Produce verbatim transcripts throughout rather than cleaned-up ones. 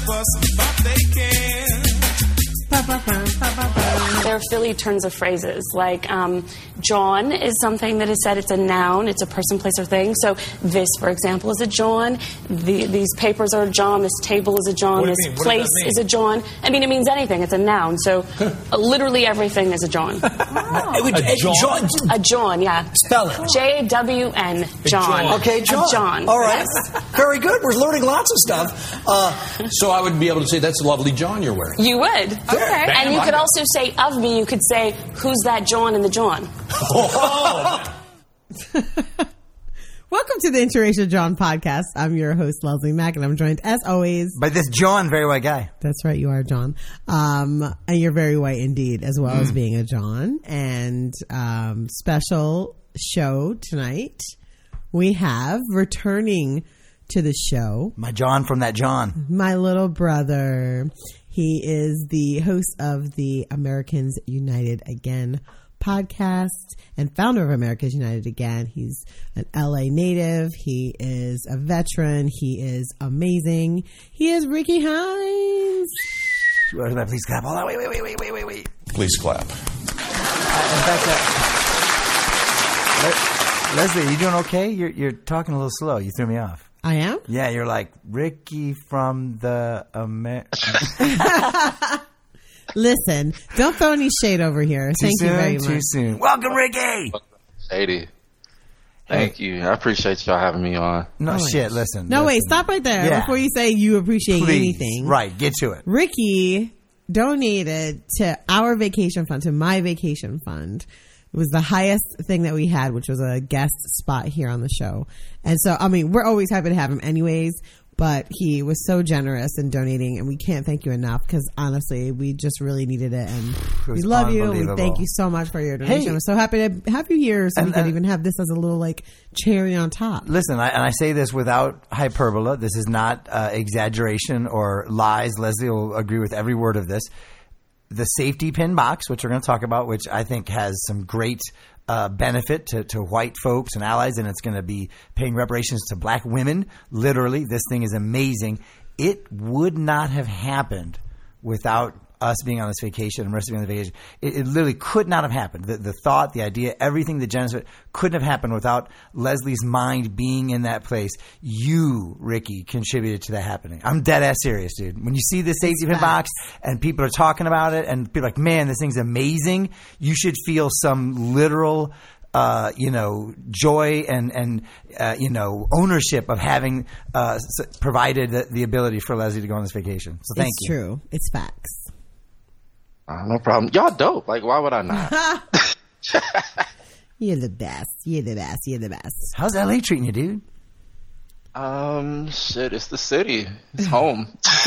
fuss, but they can. There are Philly turns of phrases, like um, John is something that is said. It's a noun. It's a person, place, or thing. So this, for example, is a John. The, these papers are a John. This table is a John. This place is a John. I mean, it means anything. It's a noun. So uh, literally everything is a John. Oh. A John? A John, yeah. Spell it. J W N, John. Okay, John. A John. All right. Yes. Very good. We're learning lots of stuff. Uh, so I would be able to say, that's a lovely John you're wearing. You would. Okay. Bam, and you I could know. also say of me, you could say, who's that John in the John? Oh. Welcome to the Interracial John podcast. I'm your host, Leslie Mack, and I'm joined, as always, by this John, very white guy. That's right, you are John. Um, and you're very white indeed, as well Mm. as being a John. And um, special show tonight, we have returning to the show, my John from that John, my little brother. He is the host of the Americans United Again podcast and founder of Americans United Again. He's an L A native. He is a veteran. He is amazing. He is Ricky Hines. Please clap. Hold on. Wait, wait, wait, wait, wait, wait, wait. Please clap. Uh, in fact, uh, Le- Leslie, are you doing okay? You're, you're talking a little slow. You threw me off. I am? Yeah, you're like Ricky from the Amer- Listen, don't throw any shade over here. Too Thank soon, you very too much. soon. Welcome, Ricky. Shady. Thank you. I appreciate y'all having me on. No Oh, shit. Listen. No, listen. wait, stop right there Yeah. before you say you appreciate Please. anything. Right, get to it. Ricky donated to our vacation fund, to my vacation fund. It was the highest thing that we had, which was a guest spot here on the show. And so, I mean, we're always happy to have him anyways, but he was so generous in donating, and we can't thank you enough because honestly, we just really needed it. And we was love you. And we unbelievable. thank you so much for your donation. Hey. I'm so happy to have you here so And- we could and- even have this as a little like cherry on top. Listen, I, and I say this without hyperbole. This is not uh, exaggeration or lies. Leslie will agree with every word of this. The safety pin box, which we're going to talk about, which I think has some great uh, benefit to, to white folks and allies, and it's going to be paying reparations to black women. Literally, this thing is amazing. It would not have happened without us being on this vacation and rest being on the vacation. It, it literally could not have happened. The, the thought, the idea, everything, the genesis couldn't have happened without Leslie's mind being in that place. You, Ricky, contributed to that happening. I'm dead ass serious, dude. When you see this safety pin box and people are talking about it and people are like, man, this thing's amazing, you should feel some literal Uh, you know, joy and, and uh, you know, ownership of having uh, s- provided the, the ability for Leslie to go on this vacation. So thank it's you. true. It's facts. Uh, no problem. Y'all dope. Like, why would I not? You're the best. You're the best. You're the best. How's L A treating you, dude? Um, shit, it's the city. It's home.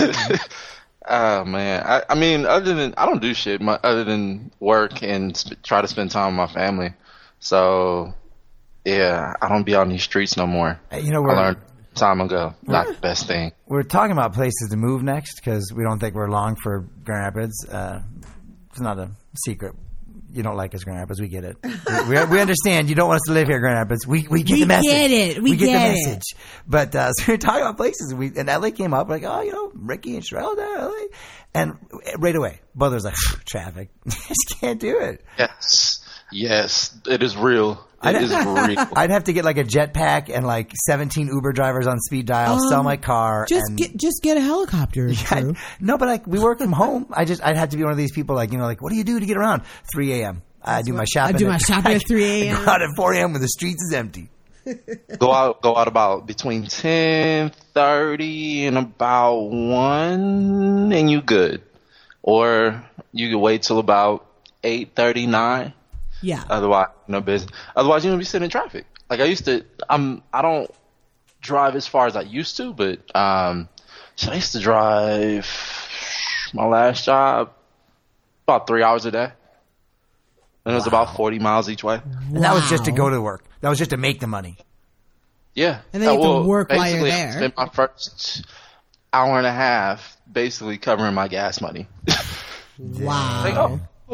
Oh, man. I, I mean, other than, I don't do shit my, other than work and sp- try to spend time with my family. So, yeah, I don't be out in these streets no more. Hey, you know, I we're, learned time ago. Not the best thing. we're talking about places to move next because we don't think we're long for Grand Rapids. Uh, it's not a secret. You don't like us, Grand Rapids. We get it. we, we, we understand you don't want us to live here, Grand Rapids. We we get We the message. get it. We get, get the it. message. But uh, so we were talking about places. We and L A came up like, oh, you know, Ricky and Sherelle down L A, and right away, brother's like, traffic. Just can't do it. Yes. Yes. It is real. It I'd, is real. I'd have to get like a jetpack and like seventeen Uber drivers on speed dial, Um, sell my car. Just and, get just get a helicopter. I, Drew. no, but like we work from home. I just I'd have to be one of these people like you know like what do you do to get around? three a.m. I do my shopping. I do my at, shopping at three a.m. I go out at four a.m. when the streets is empty. Go out, go out about between ten thirty and about one, and you good. Or you can wait till about eight thirty nine. Yeah. Otherwise, no business. Otherwise, you're gonna be sitting in traffic. Like I used to. I'm. I don't drive as far as I used to, but um, so I used to drive my last job about three hours a day. And it was Wow. about forty miles each way. And that was just to go to work. That was just to make the money. Yeah. And then you have to Well, work while you're basically, there. I spent my first hour and a half basically covering my gas money. Wow. Like, oh, cool.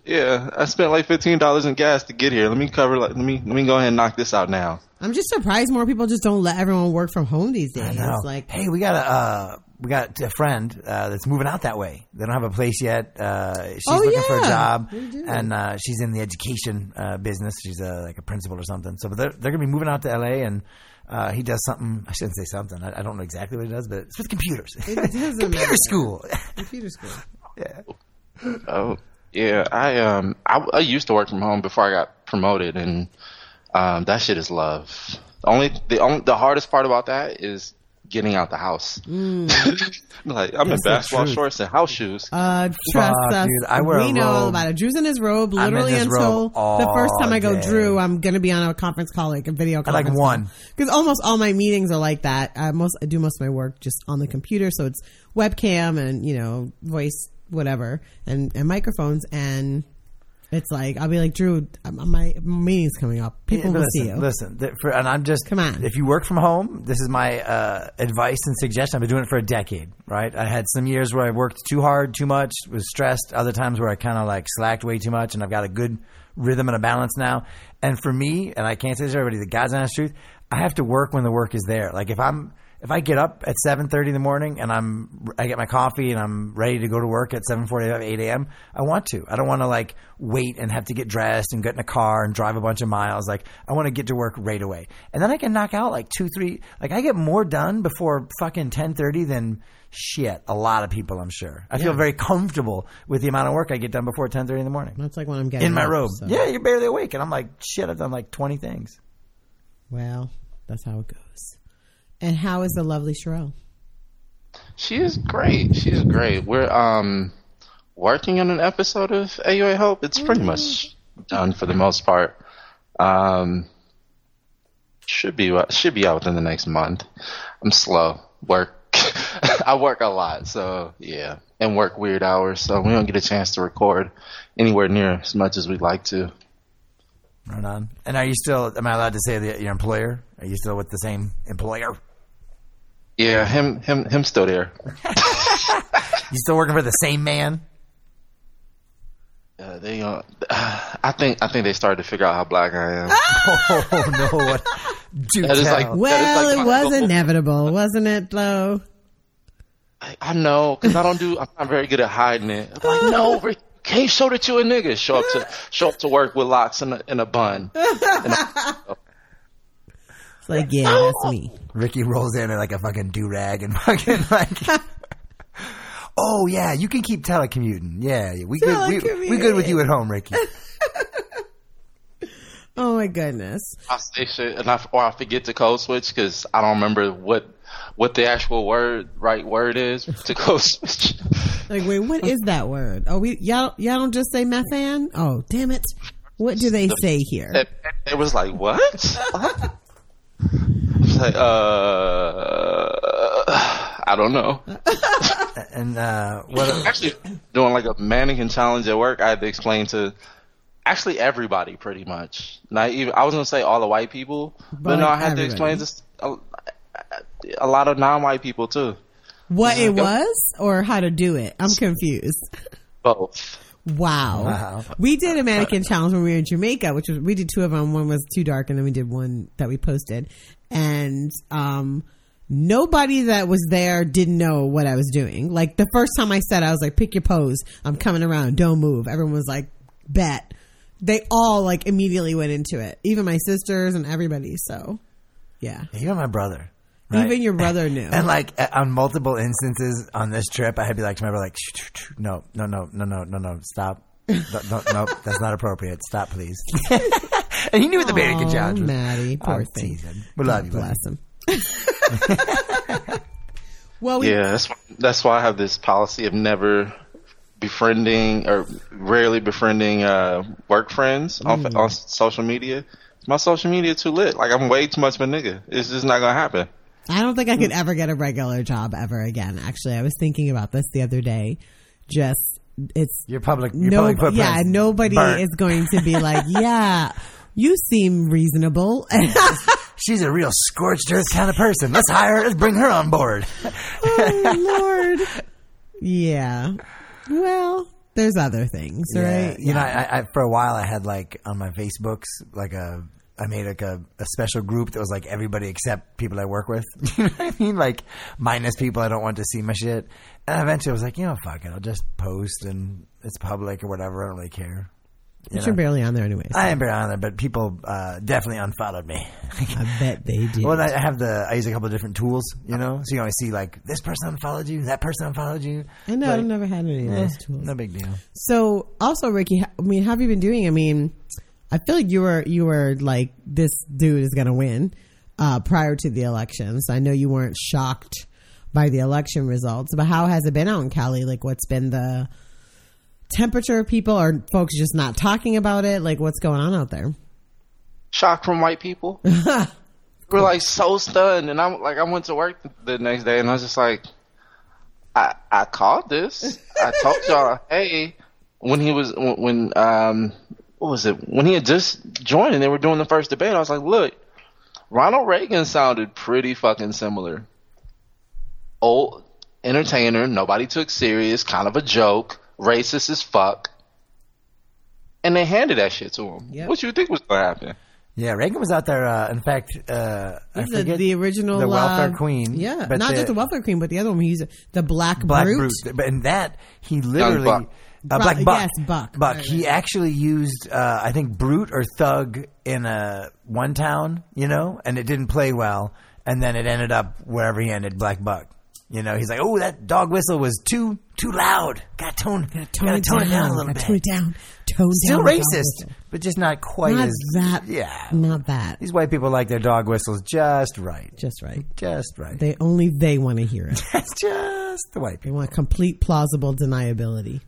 Yeah, I spent like fifteen dollars in gas to get here. Let me cover. Like, let me let me go ahead and knock this out now. I'm just surprised more people just don't let everyone work from home these days. I know. It's like, hey, we got a uh, we got a friend uh, that's moving out that way. They don't have a place yet. Uh, she's Oh, looking for a yeah. job, We do. and uh, she's in the education uh, business. She's uh, like a principal or something. So, but they're they're gonna be moving out to L A, and uh, he does something. I shouldn't say something. I, I don't know exactly what he does, but it's with computers. doesn't Computer matter. school. computer school. Yeah. Oh, yeah. I um I, I used to work from home before I got promoted, and um that shit is love. The only the only the hardest part about that is getting out the house. Like I'm That's in the basketball truth. shorts and house shoes. Uh, trust Fuck, us. dude, I wear a we know all robe. about it. Drew's in his robe I'm in literally this until robe all the first time I go, day. Drew, I'm going to be on a conference call, like a video I like conference. one. Because almost all my meetings are like that. I, most, I do most of my work just on the computer. So it's webcam and, you know, voice, whatever, and, and microphones. And it's like, I'll be like, Drew, um, my meeting's coming up. People Yeah, will listen, see you. Listen, th- for, and I'm just Come on. If you work from home, this is my uh, advice and suggestion. I've been doing it for a decade. Right? I had some years where I worked too hard, too much, was stressed. Other times where I kind of like slacked way too much, and I've got a good rhythm and a balance now. And for me, and I can't say this to everybody, the God's honest truth, I have to work when the work is there. Like if I'm if I get up at seven thirty in the morning and I'm I get my coffee and I'm ready to go to work at seven forty-five, eight a.m., I want to. I don't want to like wait and have to get dressed and get in a car and drive a bunch of miles. Like I want to get to work right away. And then I can knock out like two, three, like I get more done before fucking ten thirty than shit. A lot of people, I'm sure. I feel Yeah. very comfortable with the amount of work I get done before ten thirty in the morning. That's like when I'm getting In my up, robe. so. Yeah, you're barely awake. And I'm like, shit, I've done like twenty things. Well, that's how it goes. And how is the lovely Sherelle? She is great. She's great. We're um working on an episode of A U A Hope. It's pretty much done for the most part. Um, should be should be out within the next month. I'm slow. Work. I work a lot, so yeah, and work weird hours, so we don't get a chance to record anywhere near as much as we'd like to. Right on. And are you still, am I allowed to say the, your employer? Are you still with the same employer? Yeah, him him him still there. You still working for the same man? Uh, they uh, I think I think they started to figure out how black I am. Oh, no. What? Do That is tell. like- Well, like it my was goal. inevitable, wasn't it, Flo? I, I know, because I don't do. I'm not very good at hiding it. I'm like, no, Rick, can't you show that you a nigga. Show up to show up to work with locks and a, and a bun. And I- It's like, yeah, that's me. Ricky rolls in like a fucking do-rag and fucking like... Oh, yeah, you can keep telecommuting. Yeah, we good, we, we good with you at home, Ricky. Oh my goodness. I say shit, and I, or I forget to code switch because I don't remember what what the actual word right word is to code switch. Like, wait, what is that word? Oh, we y'all y'all don't just say methan? Oh, damn it! What do they say here? It, it was like what? What? I was like, uh, I don't know. And uh, what? Actually, doing like a mannequin challenge at work, I had to explain to actually everybody pretty much. Not even I was gonna say all the white people, but, But no, I like had to everybody. explain this a, a lot of non-white people too. What it Go- was or how to do it? I'm confused. Both. Wow. Wow. We did a mannequin challenge when we were in Jamaica, which was, we did two of them. One was too dark and then we did one that we posted. And, um, nobody that was there didn't know what I was doing. Like the first time I said, I was like, pick your pose. I'm coming around. Don't move. Everyone was like, bet. They all like immediately went into it. Even my sisters and everybody. So yeah. You're my brother. Right? Even your brother knew. And like a- on multiple instances on this trip, I had to be like to my brother, like, shh, shh, shh, no, no, no, no, no, no, no, stop. No, no, no, that's not appropriate. Stop, please. And he knew what the mannequin Oh, challenge was. Maddie, poor I'm thing. teasing. We love you, God buddy. bless him. Well, we, Yeah, that's that's why I have this policy of never befriending or rarely befriending uh, work friends on Mm. on social media. My social media too lit. Like I'm way too much of a nigga. It's just not gonna happen. I don't think I could ever get a regular job ever again. Actually, I was thinking about this the other day. Just it's Your public, your no, public footprint. yeah, nobody burnt. is going to be like, yeah, you seem reasonable. She's a real scorched earth kind of person. Let's hire her. Let's bring her on board. Oh Lord, yeah. Well, there's other things, Yeah. right? You know, I, I for a while I had like on my Facebooks like a I made like a, a special group that was like everybody except people I work with. You know what I mean? Like minus people I don't want to see my shit. And eventually I was like, you know, fuck it, I'll just post and it's public or whatever. I don't really care. You But you're know? barely on there anyways. I am barely on there, but people uh, definitely unfollowed me. I bet they did. Well, I have the I use a couple of different tools, you know, so you always see like this person unfollowed you, that person unfollowed you. I know, Like, I've never had any of eh, those tools. no big deal. So, also, Ricky, I mean, how have you been doing? I mean, I feel like you were you were like, this dude is going to win uh, prior to the elections. I know you weren't shocked by the election results, but how has it been out in Cali? Like, what's been the temperature of people? Are folks just not talking about it? Like, what's going on out there? Shock from white people. We're like so stunned, and I'm like, I went to work the next day, and I was just like, I I called this. I told y'all, hey, when he was when, when um what was it when he had just joined and they were doing the first debate, I was like, look, Ronald Reagan sounded pretty fucking similar. Old entertainer, nobody took serious, kind of a joke, racist as fuck, and they handed that shit to him. Yep. What you think was gonna happen? Yeah, Reagan was out there. Uh, in fact, uh, I He's the, forget the original the welfare uh, queen. Yeah, but not the, just the welfare queen, but the other one. He's the Black, Black Brute. Brute. But in that, he literally Buck. uh, Bru- Black Buck. yes, Buck. Buck. Right, He right. actually used, uh, I think, Brute or Thug in a one town, you know, and it didn't play well, and then it ended up wherever he ended, Black Buck. You know, he's like, oh, that dog whistle was too too loud. Got to tone, Tone, gotta it, tone down, it down a little gotta bit. Tone it down. Tone Still down. the dog racist, whistle. but just not quite Not as that. Yeah, Not that. these white people like their dog whistles just right, Just right. just right. They only they want to hear it. That's just the white They people. want complete plausible deniability.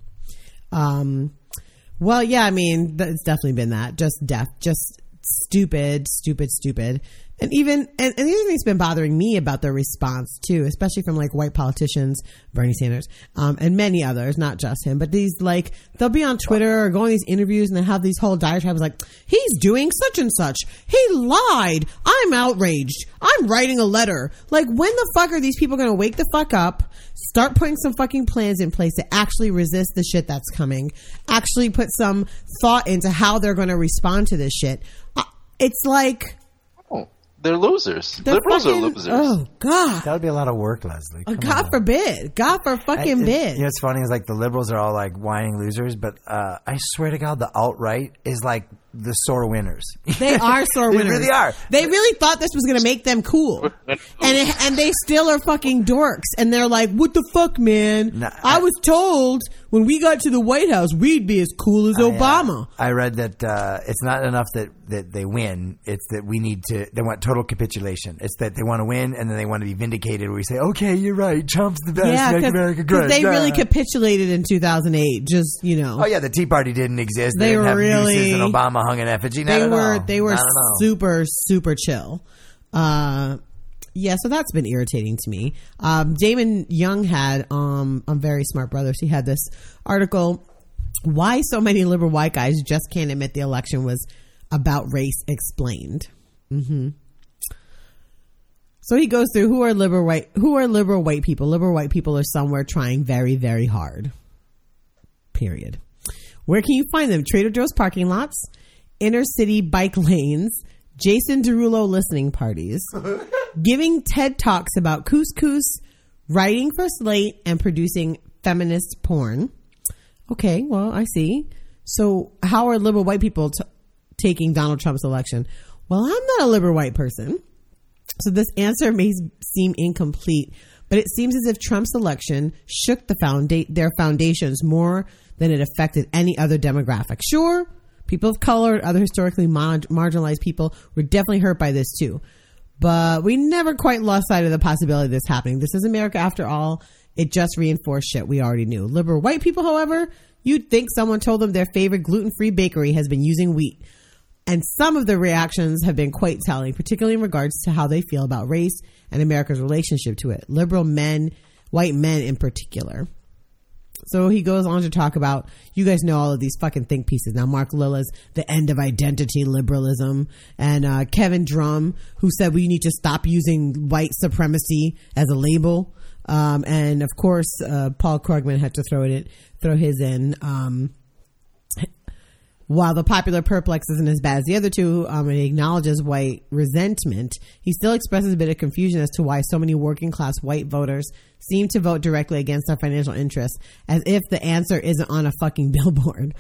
Um, well, yeah, I mean, th- it's definitely been that. Just deaf, just stupid, stupid, stupid. And even, and, and the other thing that's been bothering me about their response too, especially from like white politicians, Bernie Sanders, um, and many others, not just him, but these like, they'll be on Twitter or go on these interviews and they have these whole diatribes like, he's doing such and such. He lied. I'm outraged. I'm writing a letter. Like, when the fuck are these people going to wake the fuck up, start putting some fucking plans in place to actually resist the shit that's coming, actually put some thought into how they're going to respond to this shit? Uh, It's like, Oh, they're losers. they're Liberals fucking- are losers. Oh God. That would be a lot of work, Leslie. Oh, Come God on. forbid. God for fucking I- it- bid. You know what's funny is like the liberals are all like whining losers, but uh, I swear to God, the alt right is like the sore winners. They are sore They winners. really are. They really thought this was going to make them cool, and it, and they still are fucking dorks. And they're like, "What the fuck, man? Nah, I, I- was told when we got to the White House, we'd be as cool as I, uh, Obama." I read that uh, it's not enough that, that they win; it's that we need to. They want total capitulation. It's that they want to win, and then they want to be vindicated. Where we say, "Okay, you're right. Trump's the best. Yeah, Make America great." because they really Yeah. capitulated in two thousand eight. Just you know, Oh yeah, the Tea Party didn't exist. They They, didn't have really- nooses and Obama hung an effigy. Not they at were all. they were Not at all. super super chill. Uh, yeah, so that's been irritating to me. Um, Damon Young had um, on Very Smart Brothers. He had this article: "Why so many liberal white guys just can't admit the election was about race explained." Mm-hmm. So he goes through who are liberal white who are liberal white people. Liberal white people are somewhere trying very very hard. Period. Where can you find them? Trader Joe's parking lots, inner city bike lanes, Jason Derulo listening parties, giving TED Talks about couscous, writing for Slate, and producing feminist porn. Okay, well, I see. So how are liberal white people t- taking Donald Trump's election? Well, I'm not a liberal white person. So this answer may seem incomplete, but it seems as if Trump's election shook the founda- their foundations more than it affected any other demographic. Sure, people of color and other historically mar- marginalized people were definitely hurt by this too. But we never quite lost sight of the possibility of this happening. This is America after all. It just reinforced shit we already knew. Liberal white people, however, you'd think someone told them their favorite gluten-free bakery has been using wheat. And some of the reactions have been quite telling, particularly in regards to how they feel about race and America's relationship to it. Liberal men, white men in particular. So he goes on to talk about, you guys know all of these fucking think pieces. Now, Mark Lilla's The End of Identity Liberalism, and uh, Kevin Drum, who said we need to stop using white supremacy as a label. Um, and of course, uh, Paul Krugman had to throw it, throw his in. Um, while the popular perplex isn't as bad as the other two, um, and he acknowledges white resentment, he still expresses a bit of confusion as to why so many working class white voters seem to vote directly against our financial interests, as if the answer isn't on a fucking billboard.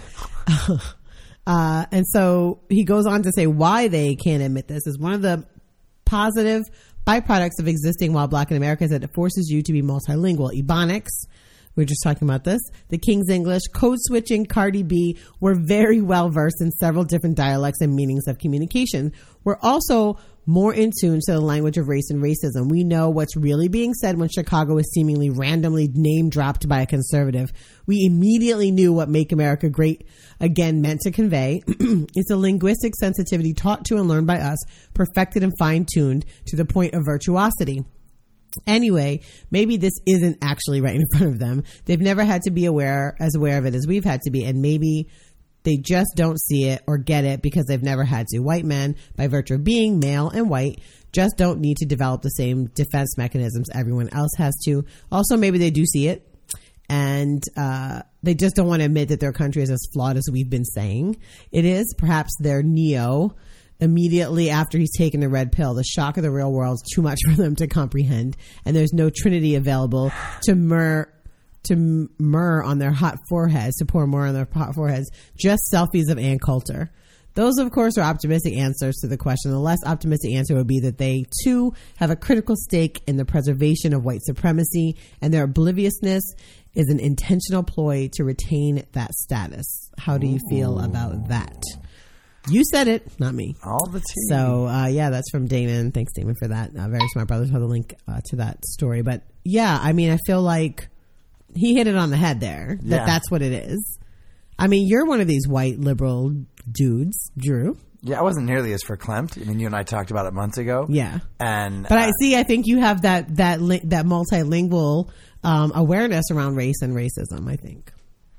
uh, and so he goes on to say why they can't admit this is one of the positive byproducts of existing while black in America is that it forces you to be multilingual. Ebonics, we were just talking about this, the King's English, code switching, Cardi B were very well versed in several different dialects and meanings of communication. We're also more in tune to the language of race and racism. We know what's really being said when Chicago is seemingly randomly name dropped by a conservative. We immediately knew what Make America Great Again meant to convey. It's a linguistic sensitivity taught to and learned by us, perfected and fine-tuned to the point of virtuosity. Anyway, maybe this isn't actually right in front of them. They've never had to be aware as aware of it as we've had to be, and maybe they just don't see it or get it because they've never had to. White men, by virtue of being male and white, just don't need to develop the same defense mechanisms everyone else has to. Also, maybe they do see it, and uh, they just don't want to admit that their country is as flawed as we've been saying it is. Perhaps they're neo immediately after he's taken the red pill. The shock of the real world is too much for them to comprehend, and there's no Trinity available to myrrh to myrrh on their hot foreheads, to pour myrrh on their hot foreheads, just selfies of Ann Coulter. Those, of course, are optimistic answers to the question. The less optimistic answer would be that they, too, have a critical stake in the preservation of white supremacy, and their obliviousness is an intentional ploy to retain that status. How do you feel about that? You said it, not me. All the tea. So, uh, yeah, that's from Damon. Thanks, Damon, for that. Uh, Very Smart Brothers have the link uh, to that story. But, yeah, I mean, I feel like he hit it on the head there, that Yeah. that's what it is. I mean, you're one of these white liberal dudes, Drew. Yeah, I wasn't nearly as verklempt. I mean, you and I talked about it months ago. Yeah. And But uh, I see, I think you have that, that, li- that multilingual um, awareness around race and racism, I think.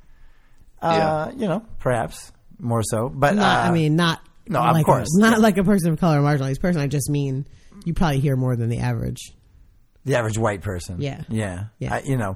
uh, you know, perhaps more so. But Not, uh, I mean, not no, of like course. a, not Yeah. like a person of color or marginalized person. I just mean you probably hear more than the average. the average white person. Yeah. Yeah. Yeah. I, you know,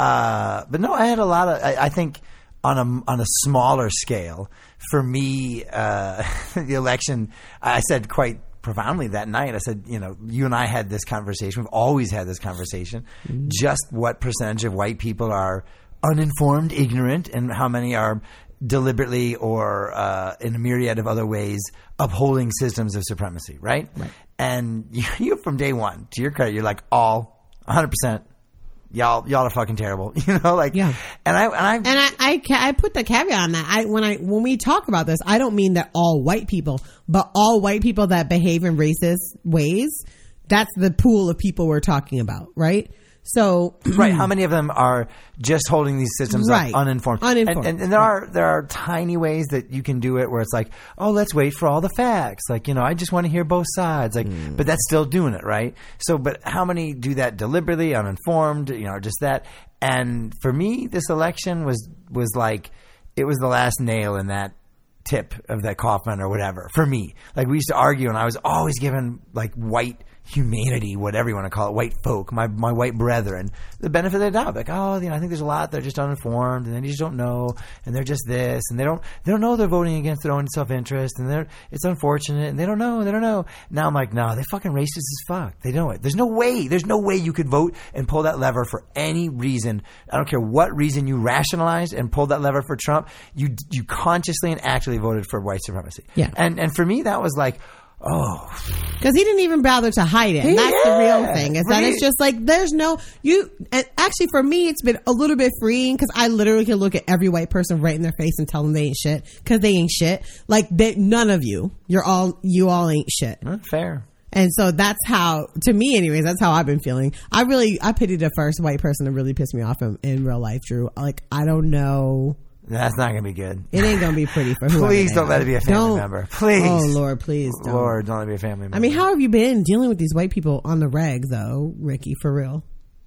uh, but no, I had a lot of, I, I think on a, on a smaller scale, for me, uh, the election, I said quite profoundly that night, I said, you know, you and I had this conversation. We've always had this conversation. Mm-hmm. Just what percentage of white people are uninformed, ignorant, and how many are deliberately or uh, in a myriad of other ways upholding systems of supremacy, right? Right. And you, you from day one, to your credit, you're like all one hundred percent. Y'all, y'all are fucking terrible, you know. Like, yeah. And I, and I, and I, I, ca- I put the caveat on that. I when I when we talk about this, I don't mean that all white people, but all white people that behave in racist ways. That's the pool of people we're talking about, right? So, right, how many of them are just holding these systems Right. up uninformed? Uninformed. And, and, and there are there are tiny ways that you can do it where it's like, oh, let's wait for all the facts. Like, you know, I just want to hear both sides. Like, mm. but that's still doing it, right? So, but how many do that deliberately, uninformed, you know, or just that? And for me, this election was was like, it was the last nail in that tip of that coffin or whatever. For me, like we used to argue, and I was always given like white humanity, whatever you want to call it, white folk, my my white brethren, the benefit of the doubt. Like, oh, you know, I think there's a lot that are just uninformed, and they just don't know, and they're just this, and they don't they don't know they're voting against their own self interest, and they're it's unfortunate, and they don't know, they don't know. Now I'm like, no, they're fucking racist as fuck. They know it. There's no way, there's no way you could vote and pull that lever for any reason. I don't care what reason you rationalized and pulled that lever for Trump. You you consciously and actively voted for white supremacy. Yeah. And and for me, that was like, oh, because he didn't even bother to hide it. And that's Yeah. the real thing. Is that Right. it's just like there's no you. And actually, for me, it's been a little bit freeing because I literally can look at every white person right in their face and tell them they ain't shit because they ain't shit. Like they, none of you, you're all you all ain't shit. not fair. And so that's how, to me, anyways, that's how I've been feeling. I really, I pity the first white person to really piss me off in, in real life, Drew. Like I don't know. That's not going to be good. It ain't gonna be pretty for whoever. Please they don't are. let it be a family Don't. member. Please. Oh Lord, please don't. Lord, don't let it be a family member. I mean, how have you been dealing with these white people on the reg, though, Ricky? For real?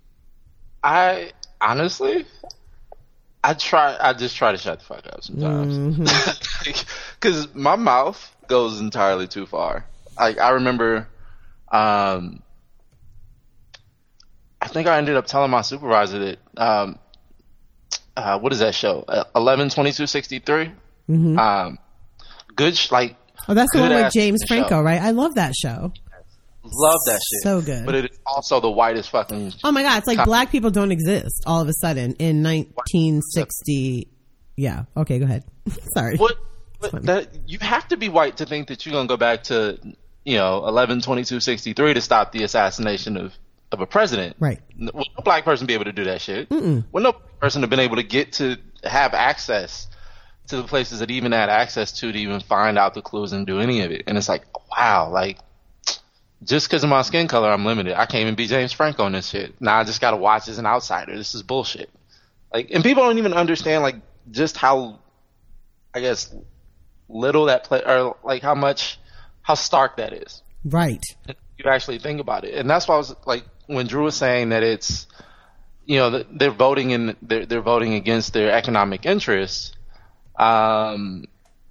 I honestly, I try. I just try to shut the fuck up sometimes, because mm-hmm. my mouth goes entirely too far. Like I remember, um, I I think I ended up telling my supervisor that, um, uh, what is that show? Uh, eleven twenty-two sixty-three. Mm-hmm. Um, good, sh- like. Oh, that's the one with James Franco, show. Right? I love that show. Love that shit. So good. But it is also the whitest fucking. Oh my God. It's like black people don't exist all of a sudden in nineteen sixty. Yeah. Okay, go ahead. Sorry. What? But that, you have to be white to think that you're going to go back to, you know, eleven twenty-two sixty-three to stop the assassination of, of a president. Right. Will no black person be able to do that shit? Mm-mm. Will no person have been able to get to have access to the places that even had access to to even find out the clues and do any of it? And it's like, wow, like, just because of my skin color, I'm limited. I can't even be James Franco on this shit. Now I just got to watch as an outsider. This is bullshit. Like, and people don't even understand, like, just how, I guess, little that play, or like how much, how stark that is. Right. You actually think about it. And that's why I was like, when Drew was saying that it's, you know, they're voting in, they're, they're voting against their economic interests, um,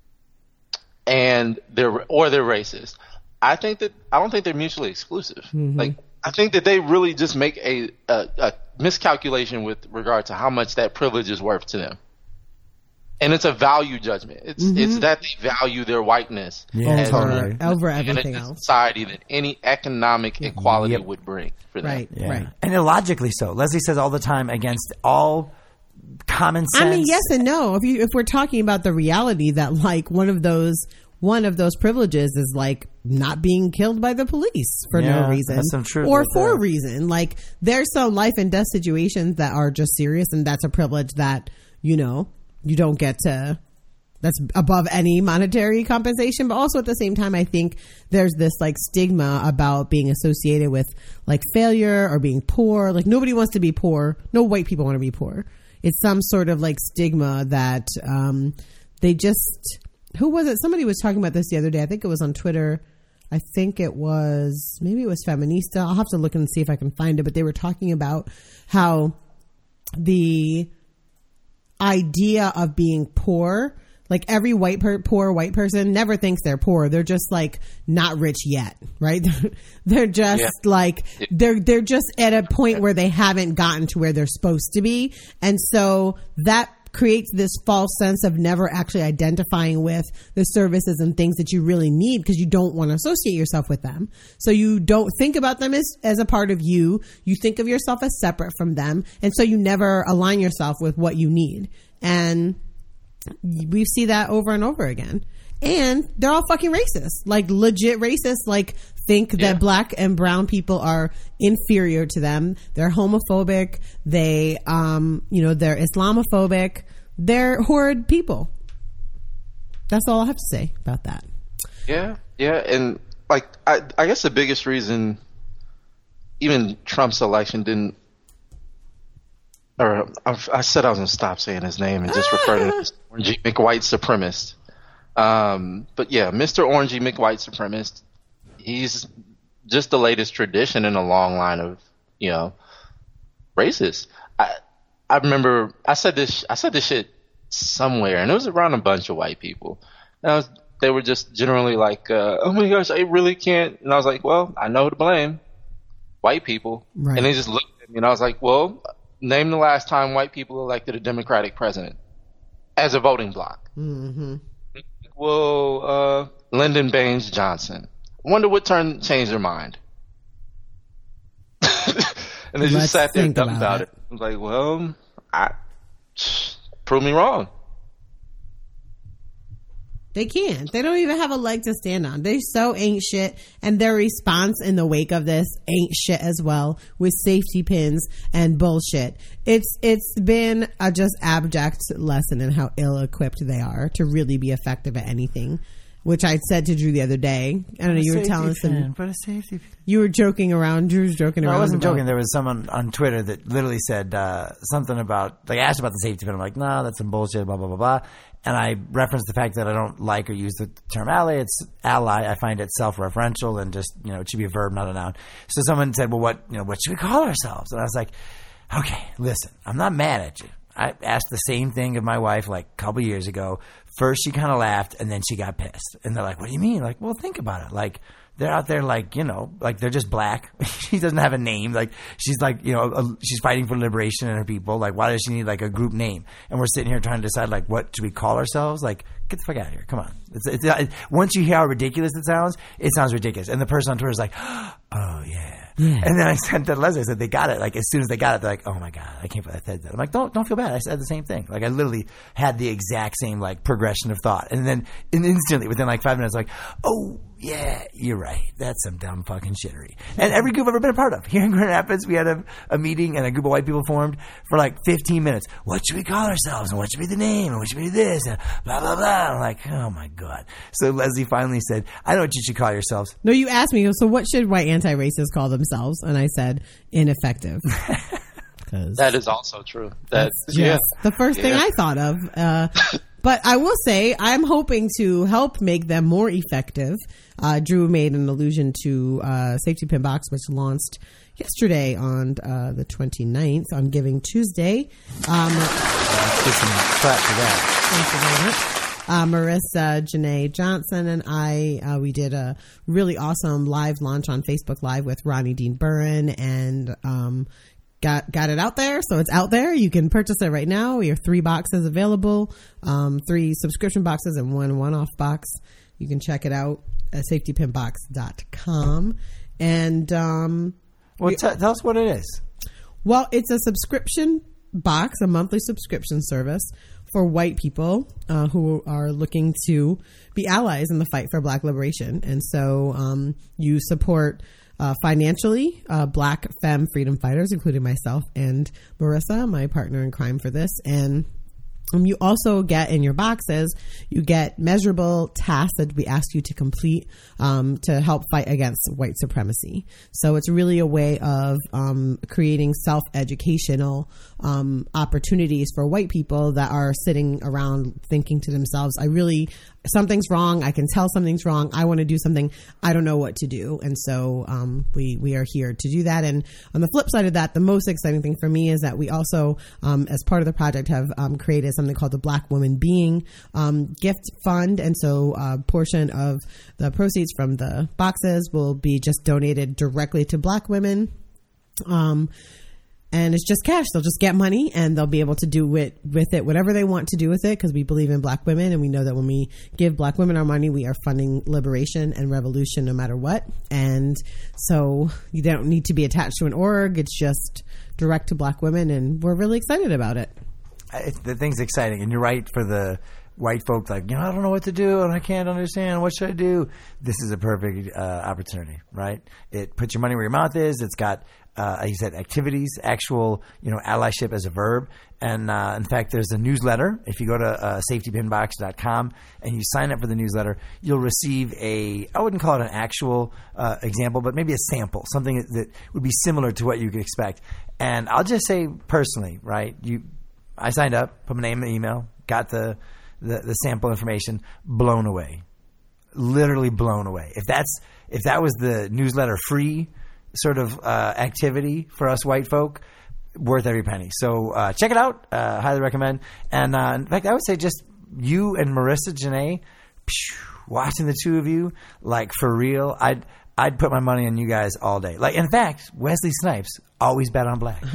and they're, or they're racist. I think that, I don't think they're mutually exclusive. Mm-hmm. Like, I think that they really just make a, a, a miscalculation with regard to how much that privilege is worth to them. And it's a value judgment. It's mm-hmm. it's that they value their whiteness yeah, as totally. over everything in a else. Society that any economic equality yep. would bring for them. Right, yeah. right. And illogically so. Leslie says all the time against all common sense. I mean, yes and no. If you if we're talking about the reality that like one of those one of those privileges is like not being killed by the police for yeah, no reason that's some truth or right for there. a reason. Like there's some life and death situations that are just serious, and that's a privilege that, you know, you don't get to. That's above any monetary compensation. But also at the same time, I think there's this like stigma about being associated with like failure or being poor. Like nobody wants to be poor. No white people want to be poor. It's some sort of like stigma that um, they just, who was it? Somebody was talking about this the other day. I think it was on Twitter. I think it was, maybe it was Feminista. I'll have to look and see if I can find it. But they were talking about how the idea of being poor, like every white per- poor white person never thinks they're poor. They're just like not rich yet, right? They're just yeah. like they're they're just at a point where they haven't gotten to where they're supposed to be, and so that creates this false sense of never actually identifying with the services and things that you really need because you don't want to associate yourself with them. So you don't think about them as as a part of you. You think of yourself as separate from them, and so you never align yourself with what you need. And we see that over and over again. And they're all fucking racist, like legit racist, like think that yeah. black and brown people are inferior to them. They're homophobic. They, um, you know, they're Islamophobic. They're horrid people. That's all I have to say about that. Yeah. Yeah. And like, I, I guess the biggest reason even Trump's election didn't, or I, I said I was going to stop saying his name and just refer to him as Orangey McWhite supremacist. Um, but yeah, Mister Orangey McWhite supremacist, he's just the latest tradition in a long line of, you know, racists. I, I remember I said this, I said this shit somewhere, and it was around a bunch of white people. And I was, they were just generally like, uh, oh my gosh, I really can't. And I was like, well, I know who to blame. White people. Right. And they just looked at me and I was like, well, name the last time white people elected a Democratic president as a voting bloc. Mm-hmm. Well, uh, Lyndon Baines Johnson. Wonder what turn changed their mind. And they just sat there and thought about it. it. I was like, well, I prove me wrong. They can't. They don't even have a leg to stand on. They so ain't shit. And their response in the wake of this ain't shit as well, with safety pins and bullshit. It's it's been a just abject lesson in how ill-equipped they are to really be effective at anything. Which I said to Drew the other day. I don't know, you were telling us some. Put a safety pin. You were joking around. Drew was joking no, around. I wasn't about, joking. There was someone on Twitter that literally said uh, something about, like, asked about the safety pin. I'm like, no, nah, that's some bullshit, blah, blah, blah, blah. And I referenced the fact that I don't like or use the term ally. It's ally. I find it self-referential and just, you know, it should be a verb, not a noun. So someone said, well, what, you know, what should we call ourselves? And I was like, okay, listen, I'm not mad at you. I asked the same thing of my wife like a couple years ago. First, she kind of laughed, and then she got pissed. And they're like, what do you mean? Like, well, think about it. Like, they're out there like, you know, like they're just black. She doesn't have a name. Like, she's like, you know, a, she's fighting for liberation in her people. Like, why does she need like a group name? And we're sitting here trying to decide like, what should we call ourselves? Like, get the fuck out of here. Come on. It's, it's, it, once you hear how ridiculous it sounds, it sounds ridiculous. And the person on Twitter is like, oh, yeah. Yeah. And then I sent that to Leslie. I said, they got it. Like, as soon as they got it, they're like, oh my God, I can't believe I said that. I'm like, don't, don't feel bad. I said the same thing. Like, I literally had the exact same, like, progression of thought. And then and instantly, within like five minutes, like, oh, yeah, you're right. That's some dumb fucking shittery. And every group I've ever been a part of. Here in Grand Rapids, we had a, a meeting and a group of white people formed for like fifteen minutes. What should we call ourselves? And what should be the name? And what should be this? And blah, blah, blah. I'm like, oh my God. So Leslie finally said, I know what you should call yourselves. No, you asked me, so what should white anti-racists call themselves? And I said, ineffective. That is also true. That's, That's yeah. the first thing Yeah. I thought of. Uh, but I will say, I'm hoping to help make them more effective. Uh, Drew made an allusion to uh, Safety Pin Box, which launched yesterday on uh, the twenty-ninth, on Giving Tuesday. Um, Get some clap for that. Thank you very much. Uh, Marissa, Janae Johnson, and I, uh, we did a really awesome live launch on Facebook Live with Ronnie Dean Burren, and um, got got it out there. So it's out there. You can purchase it right now. We have three boxes available, um, three subscription boxes and one one-off box. You can check it out at safety pin box dot com. And um, Well, we- t- tell us what it is. well, it's a subscription box, a monthly subscription service for white people uh, who are looking to be allies in the fight for Black liberation. And so um, you support uh, financially uh, Black femme freedom fighters, including myself and Marissa, my partner in crime for this. And Um, you also get in your boxes, you get measurable tasks that we ask you to complete um, to help fight against white supremacy. So it's really a way of um, creating self-educational um, opportunities for white people that are sitting around thinking to themselves, I really, something's wrong. I can tell something's wrong. I want to do something. I don't know what to do. And so um, we, we are here to do that. And on the flip side of that, the most exciting thing for me is that we also, um, as part of the project, have um, created something called the Black Woman Being um, Gift Fund. And so a portion of the proceeds from the boxes will be just donated directly to Black women. Um, and it's just cash. They'll just get money and they'll be able to do it with it, whatever they want to do with it, because we believe in Black women. And we know that when we give Black women our money, we are funding liberation and revolution no matter what. And so you don't need to be attached to an org. It's just direct to Black women. And we're really excited about it. It, the thing's exciting, and you're right for the white folk, like, you know, I don't know what to do and I can't understand. What should I do? This is a perfect uh, opportunity, right? It puts your money where your mouth is. It's got, uh, like you said, activities, actual, you know, allyship as a verb. And uh, in fact, there's a newsletter. If you go to uh, safety pin box dot com and you sign up for the newsletter, you'll receive a, I wouldn't call it an actual uh, example, but maybe a sample, something that, that would be similar to what you could expect. And I'll just say personally, right, you, I signed up, put my name and email, got the, the, the sample information, blown away. Literally blown away. If that's if that was the newsletter free sort of uh, activity for us white folk, worth every penny. So uh, check it out. Uh, highly recommend. And uh, in fact, I would say just you and Marissa, Janae, phew, watching the two of you, like for real, I'd I'd put my money on you guys all day. Like, in fact, Wesley Snipes always bet on black.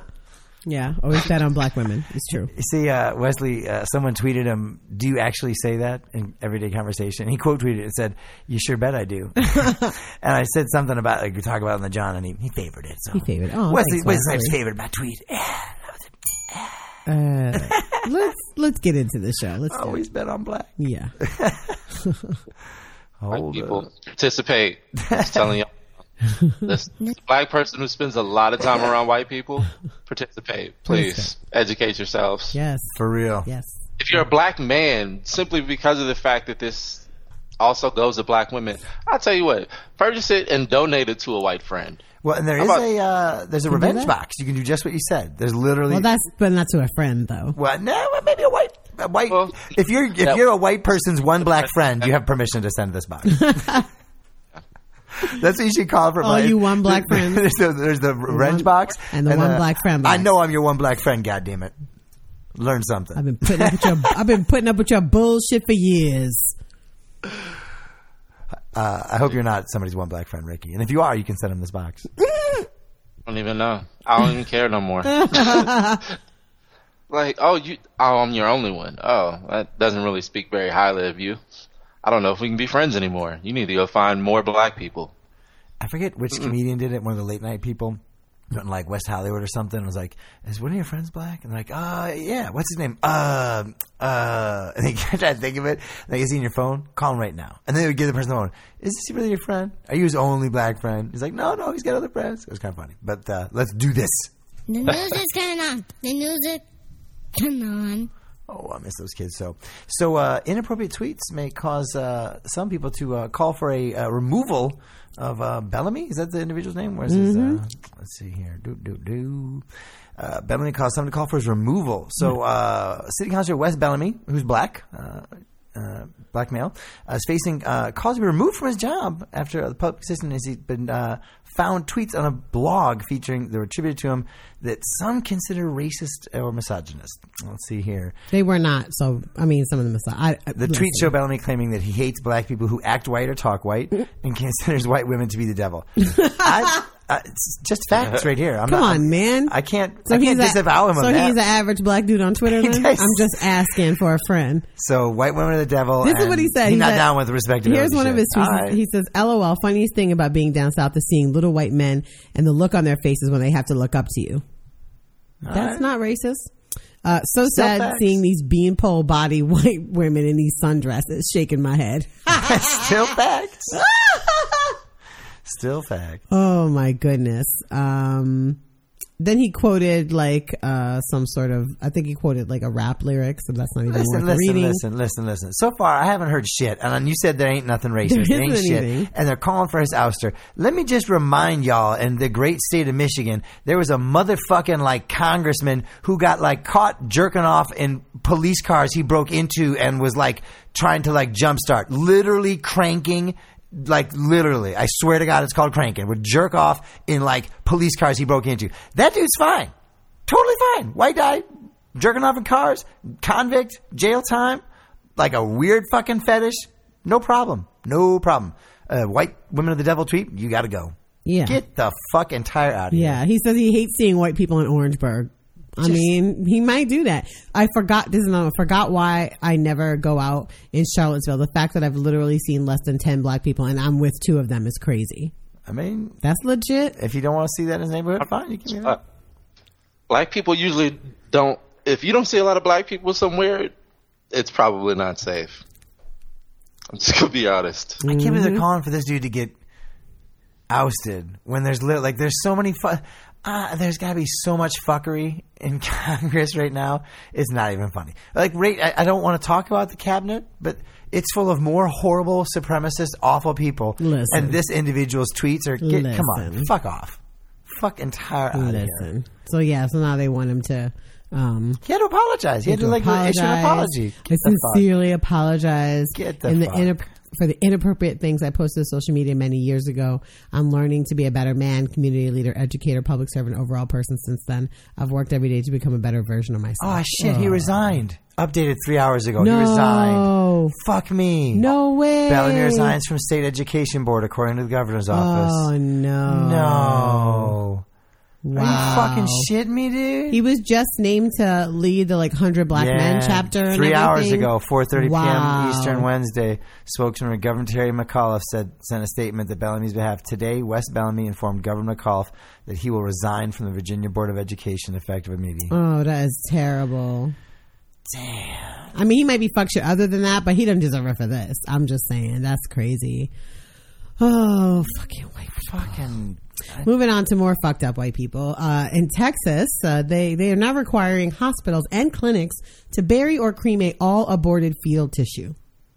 Yeah, always bet on Black women. It's true. You see, uh, Wesley, uh, someone tweeted him, do you actually say that in everyday conversation? And he quote tweeted it and said, you sure bet I do. And I said something about, like, we talk about it on the John, and he, he favored it. So He favored. Oh, Wesley, thanks, Wesley Wesley. Snipes favored my tweet. Yeah. Uh, let's let's get into the show. Let's do it. Always bet on black. Yeah. White Hold people up. participate. Just telling y'all. This black person who spends a lot of time around white people, participate. Please educate yourselves. Yes. For real. Yes. If you're a black man, simply because of the fact that this also goes to black women, I'll tell you what, purchase it and donate it to a white friend. Well, and there How is about- a uh, there's a do revenge that? box. You can do just what you said. There's literally Well, that's but not to a friend though. well, no, well, maybe a white a white. Well, if you're if that- you're a white person's one black friend, you have permission to send this box. That's what you should call it for. All my- you one black friends. there's, the, there's the revenge box and the one black friend I box. know I'm your one black friend. God damn it. Learn something. I've been putting up with your I've been putting up with your bullshit for years. Uh, I hope you're not somebody's one black friend, Ricky. And if you are, you can send him this box. I don't even know. I don't even care no more. Like, oh, you, oh, I'm your only one. Oh, that doesn't really speak very highly of you. I don't know if we can be friends anymore. You need to go find more black people. I forget which comedian did it. One of the late night people. In like West Hollywood or something. I was like, is one of your friends black? And they're like, uh, yeah. What's his name? Uh, uh, and they try to think of it. Like, is he in your phone? Call him right now. And then they would give the person the phone. Is this really your friend? Are you his only black friend? He's like, no, no, he's got other friends. It was kind of funny. But uh, let's do this. The news is coming on. The news is coming on. Oh, I miss those kids. So, so uh, inappropriate tweets may cause uh, some people to uh, call for a uh, removal of uh, Bellamy. Is that the individual's name? Where's mm-hmm. his? Uh, let's see here. Do do do. Uh, Bellamy caused someone to call for his removal. So, uh, City Councilor Wes Bellamy, who's black, uh, uh, black male, uh, is facing uh, cause to be removed from his job after the public assistant has been uh, found tweets on a blog featuring that were attributed to him that some consider racist or misogynist. Let's see here. They were not. So, I mean, some of them. I, I, the tweets show Bellamy claiming that he hates black people who act white or talk white and considers white women to be the devil. I, I, it's just facts right here. I'm Come not, on, I'm, man. I can't, so I can't disavow him so of that. So he's an average black dude on Twitter then? I'm just asking for a friend. So white women are the devil. This is what he said. He's he not said, down with respectability. Here's one shit. of his tweets. Right. He says, LOL, funniest thing about being down south is seeing little white men and the look on their faces when they have to look up to you. All That's right. not racist. Uh, so Still sad facts. seeing these beanpole body white women in these sundresses, shaking my head. Still facts. Still facts. Oh my goodness. Um, then he quoted like uh, some sort of, I think he quoted like a rap lyric, so that's not even listen, worth listen, reading. Listen, listen, listen. So far, I haven't heard shit. And you said there ain't nothing racist. There, there ain't shit. anything. And they're calling for his ouster. Let me just remind y'all, in the great state of Michigan, there was a motherfucking like congressman who got like caught jerking off in police cars he broke into and was like trying to like jumpstart, literally cranking. Like literally, I swear to God, it's called cranking. Would jerk off in like police cars he broke into. That dude's fine, totally fine. White guy jerking off in cars, convict, jail time, like a weird fucking fetish. No problem, no problem. Uh, white women of the devil tweet, you got to go. Yeah, get the fuck entire out of here. Yeah, he says he hates seeing white people in Orangeburg. I Just, mean, he might do that. I forgot this. Is I forgot why I never go out in Charlottesville. The fact that I've literally seen less than ten black people and I'm with two of them is crazy. I mean, that's legit. If you don't want to see that in his neighborhood, fine. You can. Uh, black people usually don't. If you don't see a lot of black people somewhere, it's probably not safe. I'm just gonna be honest. I can't believe they're calling for this dude to get ousted when there's li- like there's so many. Fu- Uh, there's got to be so much fuckery in Congress right now. It's not even funny. Like, right, I, I don't want to talk about the cabinet, but it's full of more horrible, supremacist, awful people. Listen. And this individual's tweets are, get, come on, fuck off. Fuck entire out of here. So, yeah, so now they want him to... Um, he had to apologize. He, he had to, like, apologize. issue an apology. Get I sincerely fuck. apologize. Get the in fuck. the inter- For the inappropriate things I posted on social media many years ago. I'm learning to be a better man, community leader, educator, public servant, overall person since then. I've worked every day to become a better version of myself. Oh, shit. Oh. He resigned. Updated three hours ago. No. He resigned. Fuck me. No way. Bellamy resigns from State Education Board, according to the governor's office. Oh, no. No. Wow. Are you fucking shitting me, dude? He was just named to lead the like one hundred Black yeah. Men chapter. And Three everything. hours ago, four thirty wow. p.m. Eastern Wednesday, spokesman Governor Terry McAuliffe said sent a statement that Bellamy's behalf. Today, Wes Bellamy informed Governor McAuliffe that he will resign from the Virginia Board of Education effective immediately. Oh, that is terrible. Damn. I mean, he might be fuck shit other than that, but he doesn't deserve it for this. I'm just saying, that's crazy. Oh, fucking white people. Fucking... Moving on to more fucked up white people. Uh, in Texas, uh, they, they are now requiring hospitals and clinics to bury or cremate all aborted fetal tissue.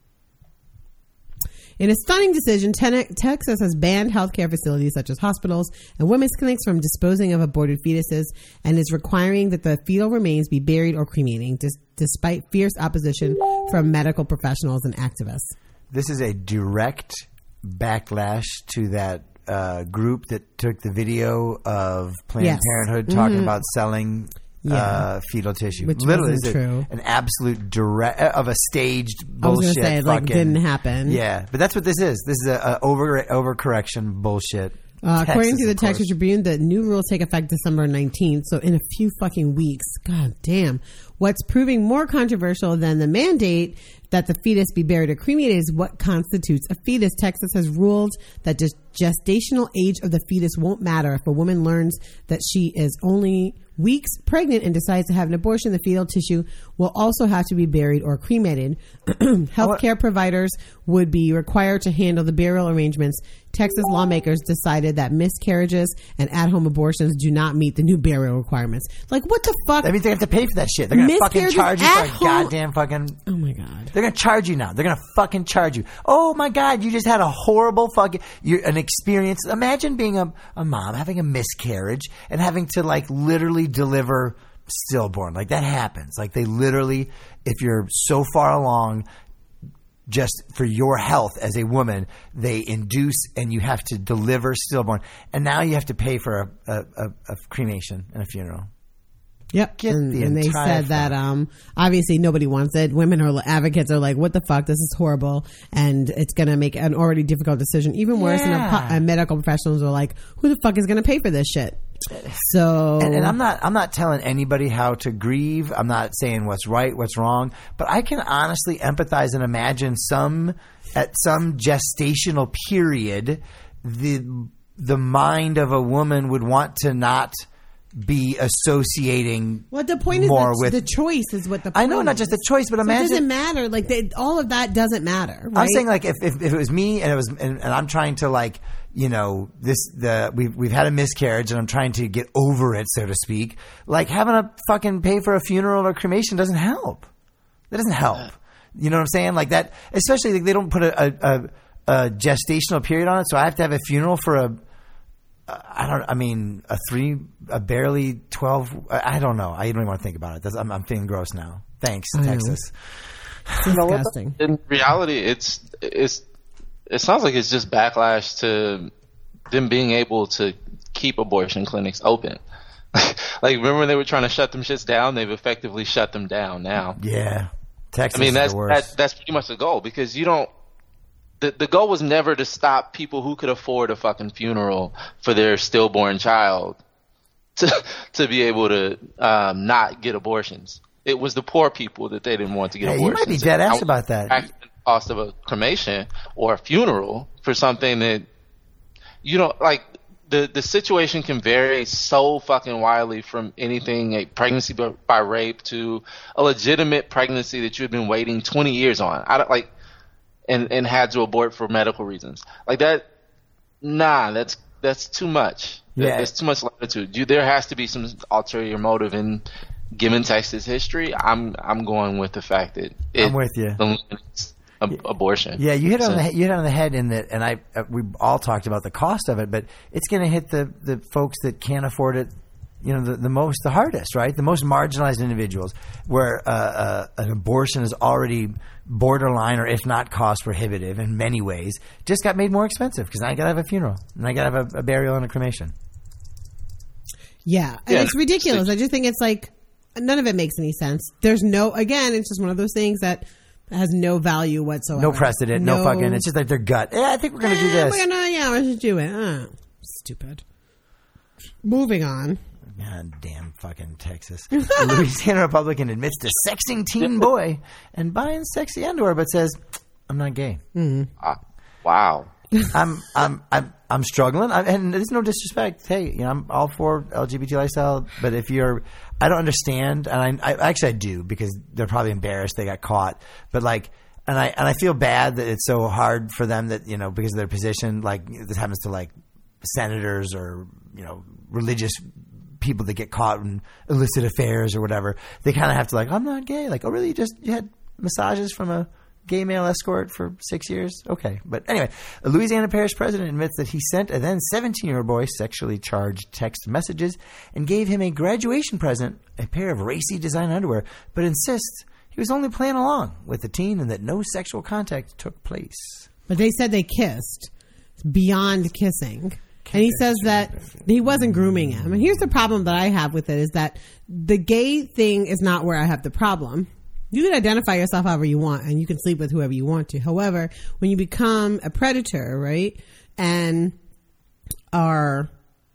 In a stunning decision, ten- Texas has banned healthcare facilities such as hospitals and women's clinics from disposing of aborted fetuses and is requiring that the fetal remains be buried or cremating, dis- despite fierce opposition from medical professionals and activists. This is a direct backlash to that uh, group that took the video of Planned yes. Parenthood talking mm-hmm. about selling Yeah. uh, fetal tissue. Which Literally, wasn't it's a- true. an absolute direct of a staged I was bullshit. gonna say, it, like, fucking- didn't happen. Yeah, but that's what this is. This is a, a over overcorrection bullshit. Uh, according Texas, to the of course. Texas Tribune, the new rules take effect December nineteenth, so in a few fucking weeks. God damn. What's proving more controversial than the mandate that the fetus be buried or cremated is what constitutes a fetus. Texas has ruled that the gestational age of the fetus won't matter if a woman learns that she is only weeks pregnant and decides to have an abortion. The fetal tissue will also have to be buried or cremated. Healthcare providers would be required to handle the burial arrangements. Texas lawmakers decided that miscarriages and at-home abortions do not meet the new burial requirements. Like, what the fuck? That means they have to pay for that shit. They're gonna fucking Miscarriages charge you for at a home- goddamn fucking. Oh my God. They're gonna charge you now. They're gonna fucking charge you. Oh my God, you just had a horrible fucking you're an experience. Imagine being a, a mom having a miscarriage and having to like literally deliver stillborn. Like that happens. Like they literally, if you're so far along, just for your health as a woman, they induce and you have to deliver stillborn, and now you have to pay for a, a, a, a cremation and a funeral. Yep. Get And, the and they entire said that, um, obviously nobody wants it. Women are advocates are like, what the fuck? This is horrible. And it's going to make an already difficult decision even worse. And, Yeah. a, and medical professionals are like, who the fuck is going to pay for this shit? So, And, and I'm not I'm not telling anybody how to grieve. I'm not saying what's right, what's wrong. But I can honestly empathize and imagine some at some gestational period, the the mind of a woman would want to not be associating. what the point is more the, with the choice is what the I point know, not is. just the choice, but So imagine it doesn't matter. Like they, all of that doesn't matter. Right? I'm saying like if, if, if it was me and it was and, and I'm trying to like you know this the we've we've had a miscarriage and I'm trying to get over it, so to speak. Like having to fucking pay for a funeral or cremation doesn't help. That doesn't help. You know what I'm saying? Like that, especially like they don't put a, a, a gestational period on it, so I have to have a funeral for a. I don't. I mean, a three, a barely twelve. I I don't know. I don't even want to think about it. That's, I'm, I'm feeling gross now. Thanks, I know. Texas. It's You know what? disgusting. In reality, it's it's it sounds like it's just backlash to them being able to keep abortion clinics open. Like, remember when they were trying to shut them shits down? They've effectively shut them down now. Yeah, Texas I mean, is that's the worst. that, that's pretty much the goal, because you don't. The, the goal was never to stop people who could afford a fucking funeral for their stillborn child to to be able to um, not get abortions. It was the poor people that they didn't want to get Yeah, you abortions. might be dead ass I- about that. actually the cost of a cremation or a funeral for something that you know, like the the situation can vary so fucking wildly from anything a pregnancy by, by rape to a legitimate pregnancy that you've been waiting twenty years on. I don't like. And, and had to abort for medical reasons like that. Nah, that's that's too much. Yeah. There's too much latitude. You, there has to be some ulterior motive. And given Texas history, I'm I'm going with the fact that it, I'm with you. eliminates ab- abortion. Yeah, you hit on So- the he- you hit on the head in that, and I uh, we all talked about the cost of it, but it's going to hit the the folks that can't afford it. You know, the, the most, the hardest, right? The most marginalized individuals, where uh, uh, an abortion is already borderline or if not cost prohibitive in many ways, just got made more expensive because I got to have a funeral and I got to have a, a burial and a cremation. Yeah, and Yeah. it's ridiculous. I just think it's like none of it makes any sense. There's no, again, it's just one of those things that has no value whatsoever. No precedent, no, fucking. It's just like their gut. Yeah, I think we're going to do Eh, this. We're gonna, yeah, let's just do it. Uh, stupid. Moving on. God damn fucking Texas. A Louisiana Republican admits to sexing teen boy and buying sexy underwear, but says, I'm not gay. Ah, wow. I'm I'm I'm I'm struggling, I, and there's no disrespect. Hey, you know, I'm all for L G B T lifestyle, but if you're, I don't understand, and I, I actually I do because they're probably embarrassed they got caught, but like, and I and I feel bad that it's so hard for them that you know because of their position, like this happens to like senators or you know religious people that get caught in illicit affairs or whatever. They kind of have to like, I'm not gay. Like, oh really? You just you had massages from a gay male escort for six years? Okay. But anyway, a Louisiana parish president admits that he sent a then seventeen-year-old boy sexually charged text messages and gave him a graduation present, a pair of racy design underwear, but insists he was only playing along with the teen and that no sexual contact took place. But they said they kissed. It's beyond kissing. And he says that he wasn't grooming him. And here's the problem that I have with it is that the gay thing is not where I have the problem. You can identify yourself however you want and you can sleep with whoever you want to. However, when you become a predator, right, and are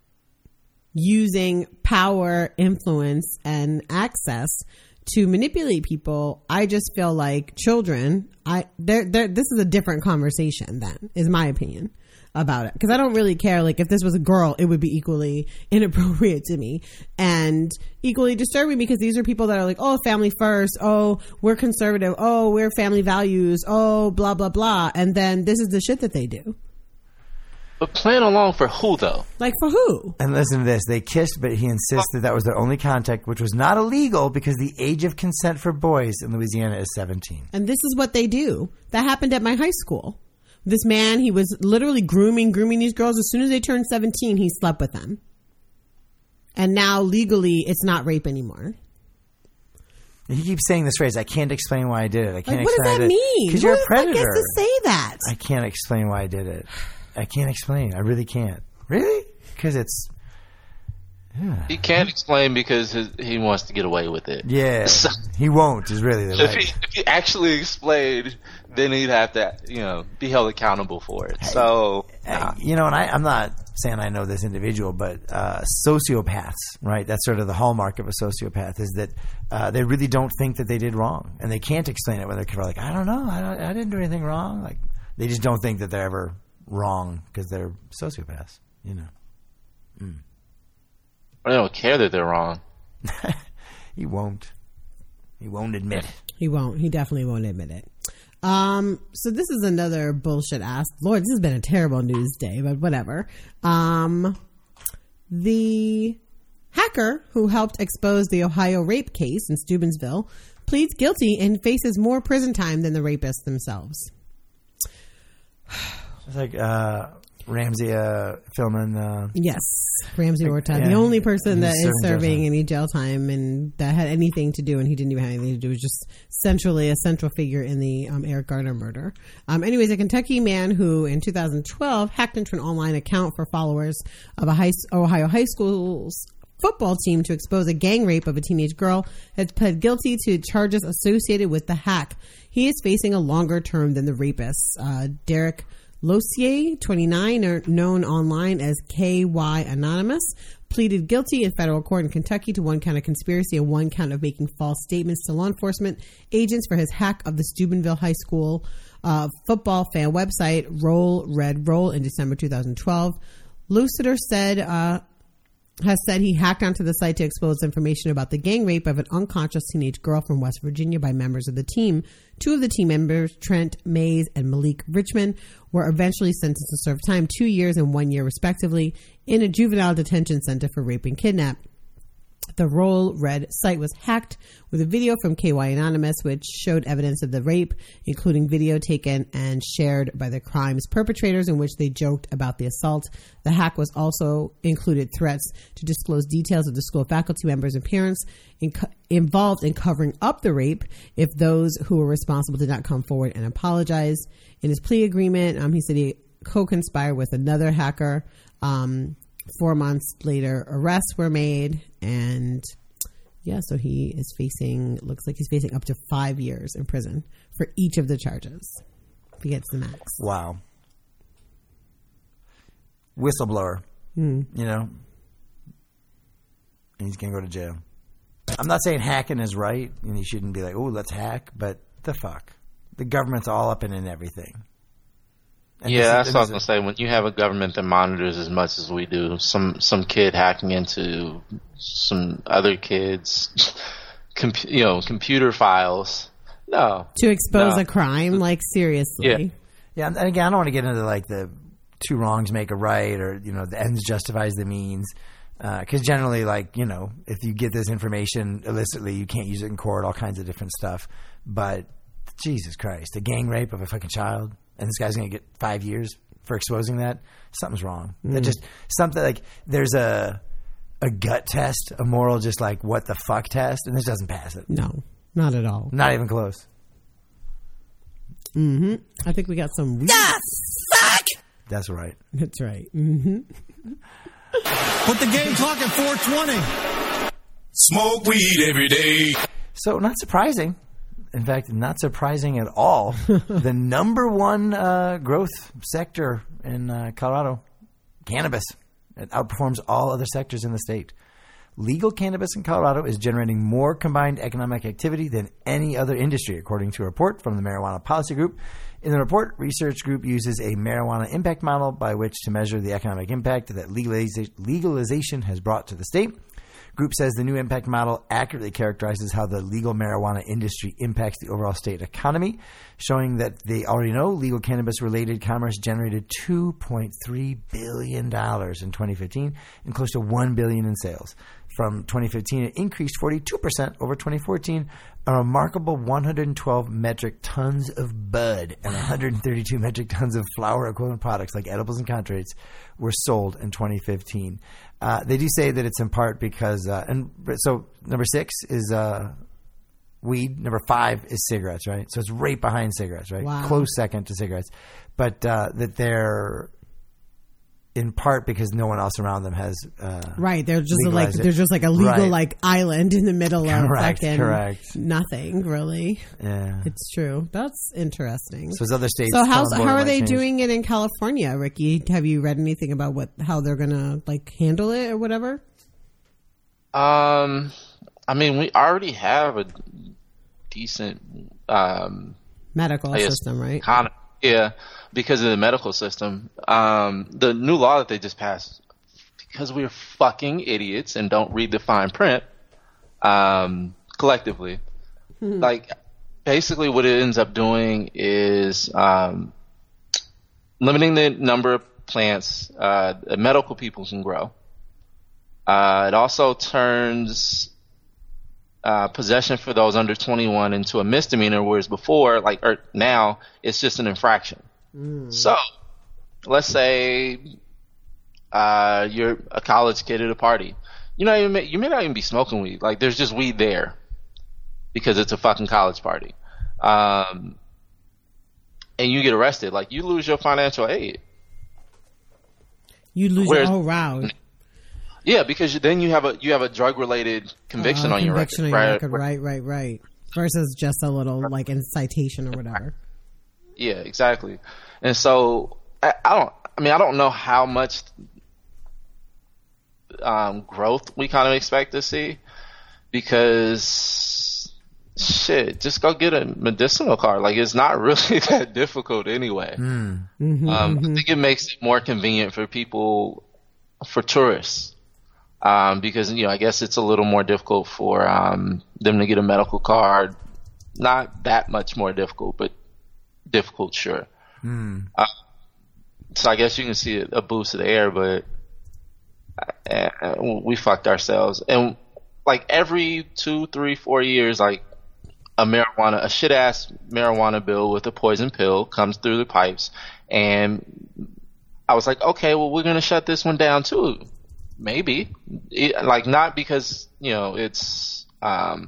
using power, influence, and access to manipulate people, I just feel like children, I they're, they're, this is a different conversation then, is my opinion about it. Because I don't really care, like, if this was a girl, it would be equally inappropriate to me and equally disturbing, because these are people that are like, oh, family first, oh, we're conservative, oh, we're family values, oh, blah, blah, blah. And then this is the shit that they do. But playing along for who, though? Like, for who? And listen to this. They kissed, but he insisted that was their only contact, which was not illegal because the age of consent for boys in Louisiana is seventeen. And this is what they do. That happened at my high school. This man, he was literally grooming, grooming these girls. As soon as they turned seventeen, he slept with them. And now, legally, it's not rape anymore. He keeps saying this phrase, I can't explain why I did it. I can't Like, what does explain that it. mean? Because Who you're a the fuck predator. gets to say that? I can't explain why I did it. I can't explain. I really can't. Really? Because it's... Yeah. He can't explain because his, he wants to get away with it. Yeah. So, he won't, is really the if, right. he, if he actually explained, then he'd have to, you know, be held accountable for it. So, Uh, you know, and I, I'm not saying I know this individual, but uh, sociopaths, right? That's sort of the hallmark of a sociopath, is that uh, they really don't think that they did wrong, and they can't explain it when they're like, I don't know, I, don't, I didn't do anything wrong. Like, they just don't think that they're ever wrong because they're sociopaths, you know. Mm. they don't care that they're wrong. He won't. He won't admit it. He won't. He definitely won't admit it. Um, so this is another bullshit ass. Lord, this has been a terrible news day, but whatever. Um, the hacker who helped expose the Ohio rape case in Steubenville pleads guilty and faces more prison time than the rapists themselves. It's like uh, Ramsey uh, filming. Uh, Yes, Ramsey Orta, yeah, the only person that he's is serving jail serving time. any jail time and that had anything to do, and he didn't even have anything to do, was just centrally a central figure in the um, Eric Garner murder. Um, anyways, a Kentucky man who in two thousand twelve hacked into an online account for followers of a high, Ohio high school's football team to expose a gang rape of a teenage girl has pled guilty to charges associated with the hack. He is facing a longer term than the rapists. Uh, Derek Lossier, twenty-nine, or known online as K Y Anonymous, pleaded guilty in federal court in Kentucky to one count of conspiracy and one count of making false statements to law enforcement agents for his hack of the Steubenville High School uh, football fan website, Roll Red Roll, in December two thousand twelve. Luciter said... Uh, has said he hacked onto the site to expose information about the gang rape of an unconscious teenage girl from West Virginia by members of the team. Two of the team members, Trent Mays and Malik Richmond, were eventually sentenced to serve time, two years and one year respectively, in a juvenile detention center for rape and kidnap. The Roll Red site was hacked with a video from K Y Anonymous, which showed evidence of the rape, including video taken and shared by the crime's perpetrators in which they joked about the assault. The hack was also included threats to disclose details of the school faculty members and parents in co- involved in covering up the rape if those who were responsible did not come forward and apologize. In his plea agreement, um, he said he co-conspired with another hacker. Um, Four months later, arrests were made, and yeah, so he is facing, looks like he's facing up to five years in prison for each of the charges if he gets the max. Wow. Whistleblower. Hmm. You know? And he's going to go to jail. I'm not saying hacking is right, and he shouldn't be like, oh, let's hack, but the fuck. The government's all up in and everything. And yeah, this is- that's what I was this gonna is- say. When you have a government that monitors as much as we do, some some kid hacking into some other kids, comp- you know, computer files. No, To expose no. a crime, like seriously. Yeah. Yeah, and again, I don't want to get into like the two wrongs make a right, or you know, the ends justifies the means. Because generally, like you know, if you get this information illicitly, you can't use it in court. All kinds of different stuff. But Jesus Christ, a gang rape of a fucking child, and this guy's going to get five years for exposing that. Something's wrong. Mm. That just something like there's a a gut test, a moral just like what the fuck test, and this doesn't pass it. No, not at all. Not even close. Mm-hmm. I think we got some. The fuck. That's right. That's right. Mm-hmm. Put the game clock at four twenty. Smoke weed every day. So not surprising. In fact, not surprising at all. The number one uh, growth sector in uh, Colorado, cannabis. It outperforms all other sectors in the state. Legal cannabis in Colorado is generating more combined economic activity than any other industry, according to a report from the Marijuana Policy Group. In the report, research group uses a marijuana impact model by which to measure the economic impact that legaliza- legalization has brought to the state. Group says the new impact model accurately characterizes how the legal marijuana industry impacts the overall state economy, showing that they already know legal cannabis-related commerce generated two point three billion dollars in twenty fifteen and close to one billion dollars in sales. From twenty fifteen, it increased forty-two percent over twenty fourteen, a remarkable one hundred twelve metric tons of bud and one hundred thirty-two metric tons of flower equivalent products like edibles and concentrates were sold in twenty fifteen. Uh, they do say that it's in part because, uh, and so number six is uh, weed, number five is cigarettes, right? So it's right behind cigarettes, right? Wow. Close second to cigarettes. But uh, that they're in part because no one else around them has uh, right. They're just like legalized it. they're just like a legal Right. like island in the middle of Correct, fucking correct. nothing really. Yeah. It's true. That's interesting. So as other states. So how's tell them more how are might they change. doing it in California, Ricky? Have you read anything about what how they're gonna like handle it or whatever? Um, I mean, we already have a decent um, Medical I guess, system, right? Con- yeah, because of the medical system. Um, the new law that they just passed, because we're fucking idiots and don't read the fine print, um, collectively. Like, basically what it ends up doing is um, limiting the number of plants uh, that medical people can grow. Uh, it also turns uh, possession for those under twenty-one into a misdemeanor, whereas before, like or now, it's just an infraction. Mm. So, let's say uh, you're a college kid at a party. You know, you may, you may not even be smoking weed. Like, there's just weed there because it's a fucking college party. Um, and you get arrested. Like, you lose your financial aid. You lose Whereas, your oh wow. Yeah, because then you have a you have a drug related conviction uh, on your conviction record, on your right? record. Right, right, right. Versus just a little like incitation or whatever. Yeah, exactly. And so I, I don't. I mean, I don't know how much um, growth we kind of expect to see because shit, just go get a medicinal card. Like, it's not really that difficult anyway. Mm. Mm-hmm, um, mm-hmm. I think it makes it more convenient for people, for tourists. Um, because, you know, I guess it's a little more difficult for um, them to get a medical card. Not that much more difficult, but difficult, sure. Mm. Uh, so I guess you can see a, a boost there, but uh, we fucked ourselves. And, like, every two, three, four years, like, a marijuana, a shit-ass marijuana bill with a poison pill comes through the pipes. And I was like, okay, well, we're going to shut this one down, too. Maybe. It, like, not because, you know, it's um,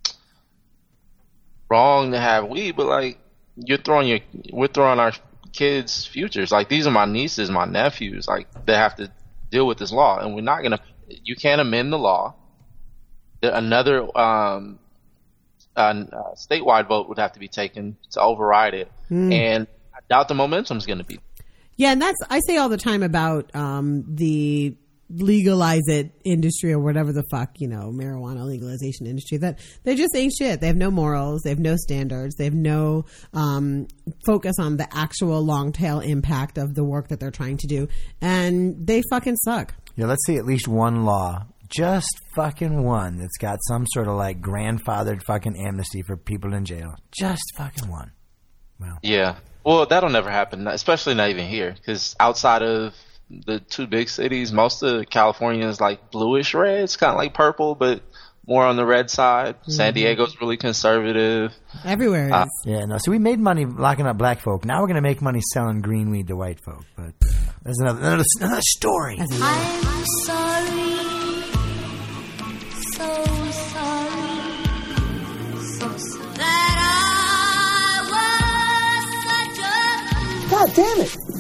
wrong to have weed, but, like, you're throwing your, we're throwing our kids' futures. Like, these are my nieces, my nephews, like, they have to deal with this law. And we're not going to, you can't amend the law. Another um, uh, statewide vote would have to be taken to override it. Mm. And I doubt the momentum's going to be. Yeah, and that's, I say all the time about um, the legalize it industry or whatever the fuck, you know, marijuana legalization industry, that they just ain't shit. They have no morals. They have no standards. They have no um, focus on the actual long tail impact of the work that they're trying to do. And they fucking suck. Yeah, let's see at least one law. Just fucking one that's got some sort of like grandfathered fucking amnesty for people in jail. Just fucking one. Wow. Yeah. Well, that'll never happen, especially not even here, because outside of the two big cities, most of California is like bluish red. It's kind of like purple, but more on the red side. Mm-hmm. San Diego's really conservative. Everywhere is. Uh, yeah, no. So we made money locking up black folk. Now we're going to make money selling green weed to white folk. But that's another, another, another story. I'm sorry. So sorry. So sorry. That I was such a... God damn it. Fucking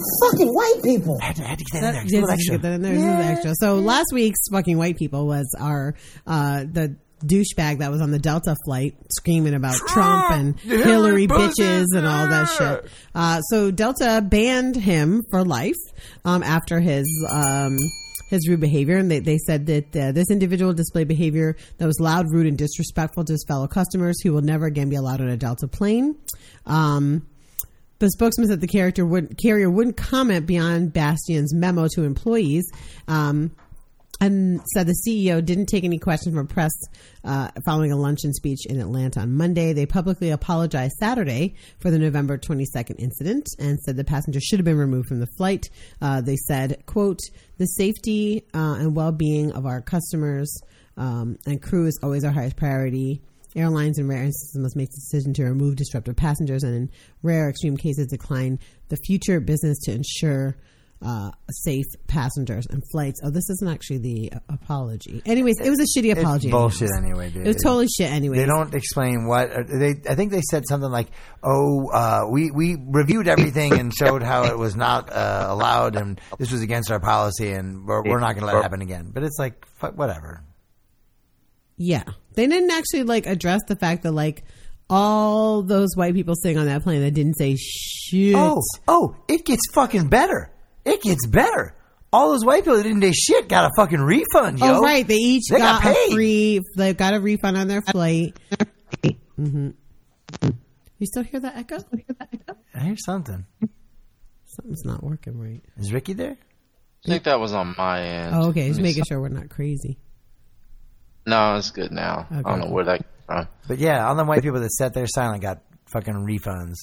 Fucking white people. I had to, I had to get that in there. That, It's a little yes, extra. get that in there. This is extra. So last week's fucking white people was our uh, the douchebag that was on the Delta flight screaming about Trump, Trump and Hillary, Hillary bitches and all that shit. Uh, so Delta banned him for life um, after his. Um, his rude behavior, and they, they said that uh, this individual displayed behavior that was loud, rude, and disrespectful to his fellow customers, who will never again be allowed on a Delta plane. Um, the spokesman said the character would, carrier wouldn't comment beyond Bastian's memo to employees, um, and said the C E O didn't take any questions from press uh, following a luncheon speech in Atlanta on Monday. They publicly apologized Saturday for the November twenty-second incident and said the passenger should have been removed from the flight. Uh, they said, quote, the safety uh, and well-being of our customers um, and crew is always our highest priority. Airlines in rare instances must make the decision to remove disruptive passengers and in rare extreme cases decline the future business to ensure Uh, safe passengers and flights. Oh, this isn't actually the uh, apology. Anyways, it was a shitty apology. It's bullshit anyway, dude. It was totally shit anyway. They don't explain what they. I think they said something like, "Oh, uh, we we reviewed everything and showed how it was not uh, allowed, and this was against our policy, and we're, we're not going to let it happen again." But it's like, fuck, whatever. Yeah, they didn't actually like address the fact that like all those white people sitting on that plane that didn't say shit. Oh, oh, it gets fucking better. It gets better. All those white people that didn't do shit got a fucking refund, yo. Oh, right. They each they got, got a free, they got a refund on their flight. Mm-hmm. You still hear that echo? I hear something. Something's not working right. Is Ricky there? I think that was on my end. Oh, okay. Just making sure we're not crazy. No, it's good now. Okay. I don't know where that came from. But yeah, all them white people that sat there silent got fucking refunds.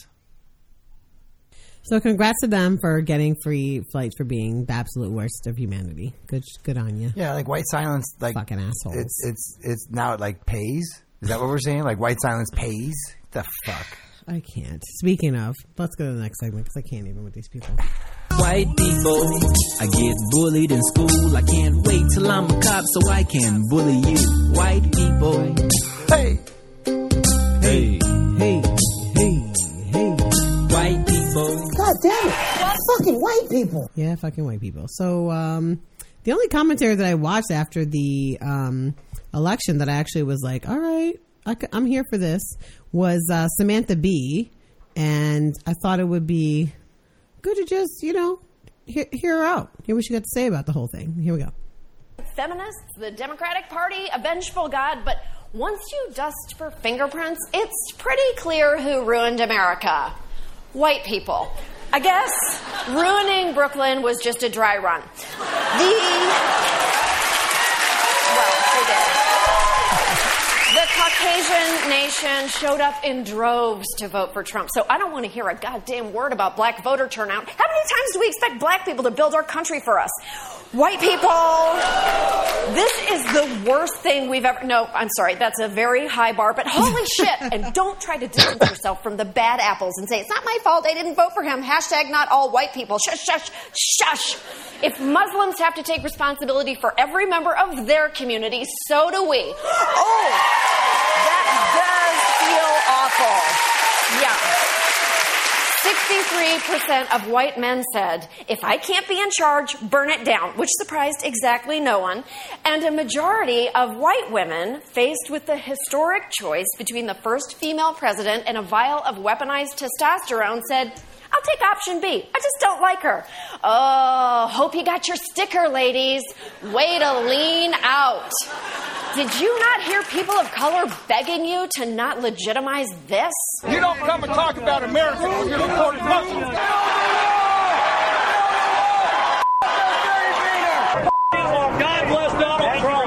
So congrats to them for getting free flights for being the absolute worst of humanity. Good, good on you. Yeah, like white silence, like fucking assholes. It's it's it's now it like pays. Is that what we're saying? Like white silence pays? The fuck. I can't. Speaking of, let's go to the next segment because I can't even with these people. White people, I get bullied in school. I can't wait till I'm a cop so I can bully you. White people. Hey. Hey. Hey. Hey. Hey. White people. God damn it. Fucking white people. Yeah, fucking white people. So, um, the only commentary that I watched after the um, election that I actually was like, all right, I c- I'm here for this, was uh, Samantha Bee. And I thought it would be good to just, you know, hear, hear her out. Hear what she got to say about the whole thing. Here we go. Feminists, the Democratic Party, a vengeful God, but once you dust for fingerprints, it's pretty clear who ruined America. White people. I guess ruining Brooklyn was just a dry run. The... Well, they did. The Caucasian nation showed up in droves to vote for Trump, so I don't want to hear a goddamn word about black voter turnout. How many times do we expect black people to build our country for us? White people, this is the worst thing we've ever... No, I'm sorry, that's a very high bar, but holy shit, and don't try to distance yourself from the bad apples and say, it's not my fault, I didn't vote for him, hashtag not all white people, shush, shush, shush. If Muslims have to take responsibility for every member of their community, so do we. Oh, that does feel awful. Yeah. sixty-three percent of white men said, if I can't be in charge, burn it down, which surprised exactly no one. And a majority of white women, faced with the historic choice between the first female president and a vial of weaponized testosterone, said, I'll take option B. I just don't like her. Oh, hope you got your sticker, ladies. Way to lean out. Did you not hear people of color begging you to not legitimize this? You don't come and talk about America when you're supporting Muslims. God bless Donald Trump.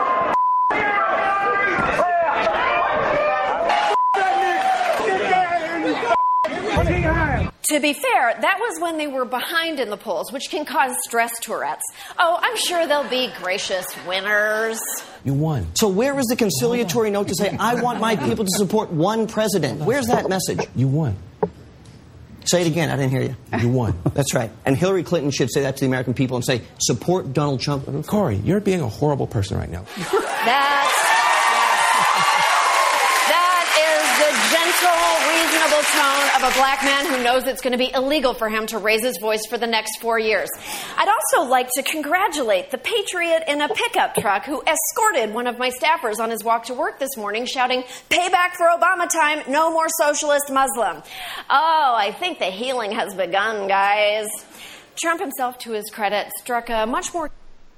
To be fair, that was when they were behind in the polls, which can cause stress Tourette's. Oh, I'm sure they'll be gracious winners. You won. So where is the conciliatory note to say, I want my people to support one president? Where's that message? You won. Say it again. I didn't hear you. You won. That's right. And Hillary Clinton should say that to the American people and say, support Donald Trump. Corey, you're being a horrible person right now. That's... That is the gentle, reasonable tone of a black man who knows it's going to be illegal for him to raise his voice for the next four years. I'd also like to congratulate the patriot in a pickup truck who escorted one of my staffers on his walk to work this morning, shouting, "Payback for Obama time, no more socialist Muslim." Oh, I think the healing has begun, guys. Trump himself, to his credit, struck a much more...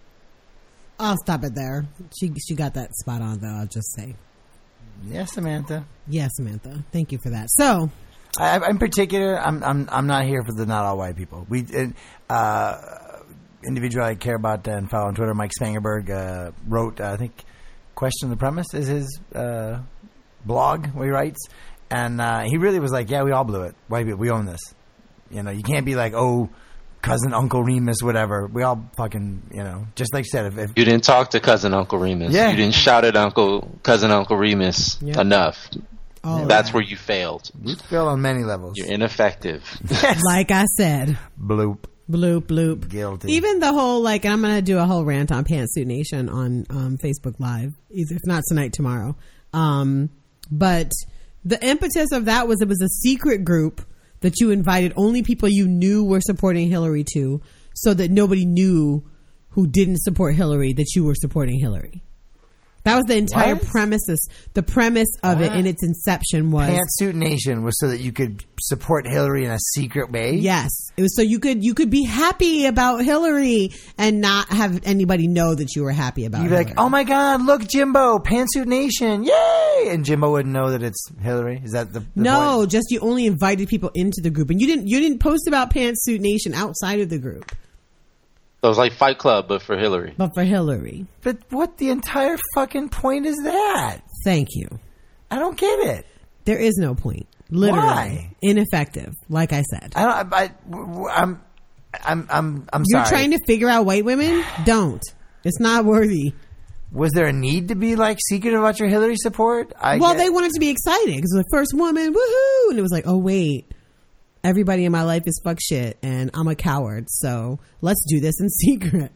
I'll stop it there. She she got that spot on, though, I'll just say. Yes, Samantha. Yes, Samantha. Thank you for that. So, I, in particular, I'm I'm I'm not here for the not all white people. We uh, individual I care about and follow on Twitter, Mike Spangenberg, uh, wrote uh, I think "Question the Premise" is his uh, blog where he writes, and uh, he really was like, "Yeah, we all blew it. White people, we own this. You know, you can't be like, oh, cousin Uncle Remus, whatever. We all fucking, you know, just like you said, if, if you didn't talk to cousin Uncle Remus, yeah. you didn't shout at Uncle cousin Uncle Remus yeah. enough. Oh, That's yeah. where you failed. You failed on many levels. You're ineffective. Like I said, bloop, bloop, bloop. Guilty. Even the whole like, and I'm gonna do a whole rant on Pantsuit Nation on um, Facebook Live, either if not tonight, tomorrow. Um, but the impetus of that was it was a secret group that you invited only people you knew were supporting Hillary to, so that nobody knew who didn't support Hillary that you were supporting Hillary. That was the entire What? premises. The premise of What? it in its inception was Pantsuit Nation was so that you could support Hillary in a secret way. yes, it was so you could you could be happy about Hillary and not have anybody know that you were happy about. You'd be Hillary. like, "Oh my God, look, Jimbo, Pantsuit Nation, yay!" And Jimbo wouldn't know that it's Hillary. Is that the, the no, point? just you only invited people into the group, and you didn't you didn't post about Pantsuit Nation outside of the group. So it was like Fight Club, but for Hillary. But for Hillary. But what the entire fucking point is that? Thank you. I don't get it. There is no point. Literally. Why? Ineffective, like I said. I don't. I, I, I'm. I'm. I'm. I'm You're sorry. trying to figure out white women? Don't. It's not worthy. Was there a need to be like secretive about your Hillary support? I well, get, they wanted to be excited because it was the first woman. Woohoo! And it was like, oh wait. Everybody in my life is fuck shit and I'm a coward, so let's do this in secret.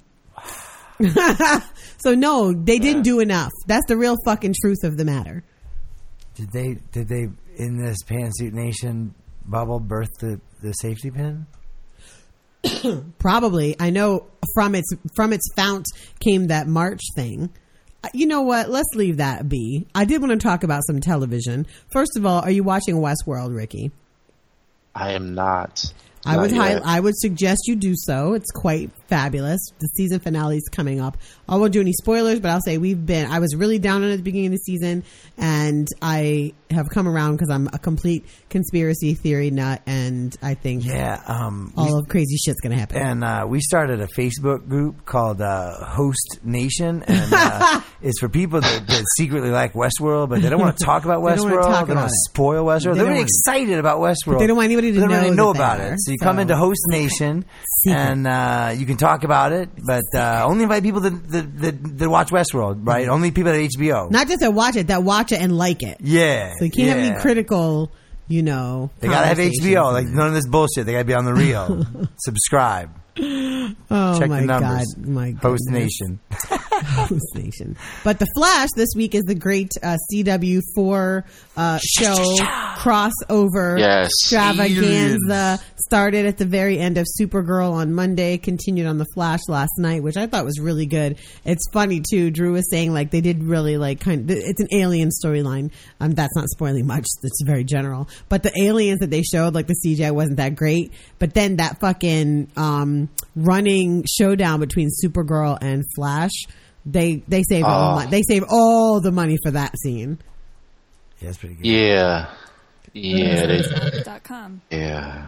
So no, they didn't do enough. That's the real fucking truth of the matter. Did they? Did they in this Pantsuit Nation bubble birth the, the safety pin? Probably. I know from its from its fount came that March thing. You know what? Let's leave that be. I did want to talk about some television. First of all, are you watching Westworld, Ricky? I am not. I Not would yet. high, I would suggest you do so. It's quite fabulous. The season finale is coming up. I won't do any spoilers, but I'll say we've been. I was really down on it at the beginning of the season, and I have come around because I'm a complete conspiracy theory nut, and I think Yeah. Um, all we- of crazy shit's gonna happen. And uh, we started a Facebook group called uh, Host Nation, and uh, it's for people that, that secretly like Westworld, but they don't want to talk about They don't wanna Westworld. talk They don't about want to it. spoil Westworld. They They're don't really want- excited about Westworld. But they don't want anybody to They don't know really know that about they it. are, So you so- come into Host Nation, Secret. and uh, you can talk about it, but uh, only invite people that, that, that, that watch Westworld, right? Only people at H B O. Not just that watch it, that watch it and like it. Yeah. So you can't have yeah. any critical, you know. They gotta have H B O. conversations. Like none of this bullshit. They gotta be on the real. Subscribe. Oh Check my the numbers. God, my Host goodness. Nation. Host Nation. But The Flash this week is the great uh, C W four uh, show crossover Yes. extravaganza. Started at the very end of Supergirl on Monday, continued on The Flash last night, which I thought was really good. It's funny too. Drew was saying like they did really like kind of, it's an alien storyline. Um, that's not spoiling much. It's very general. But the aliens that they showed, like the C G I wasn't that great. But then that fucking um, running showdown between Supergirl and Flash, they they save all the Oh. money. They save all the money for that scene. Yeah, that's pretty good. Yeah. Yeah. They, Dot com. yeah.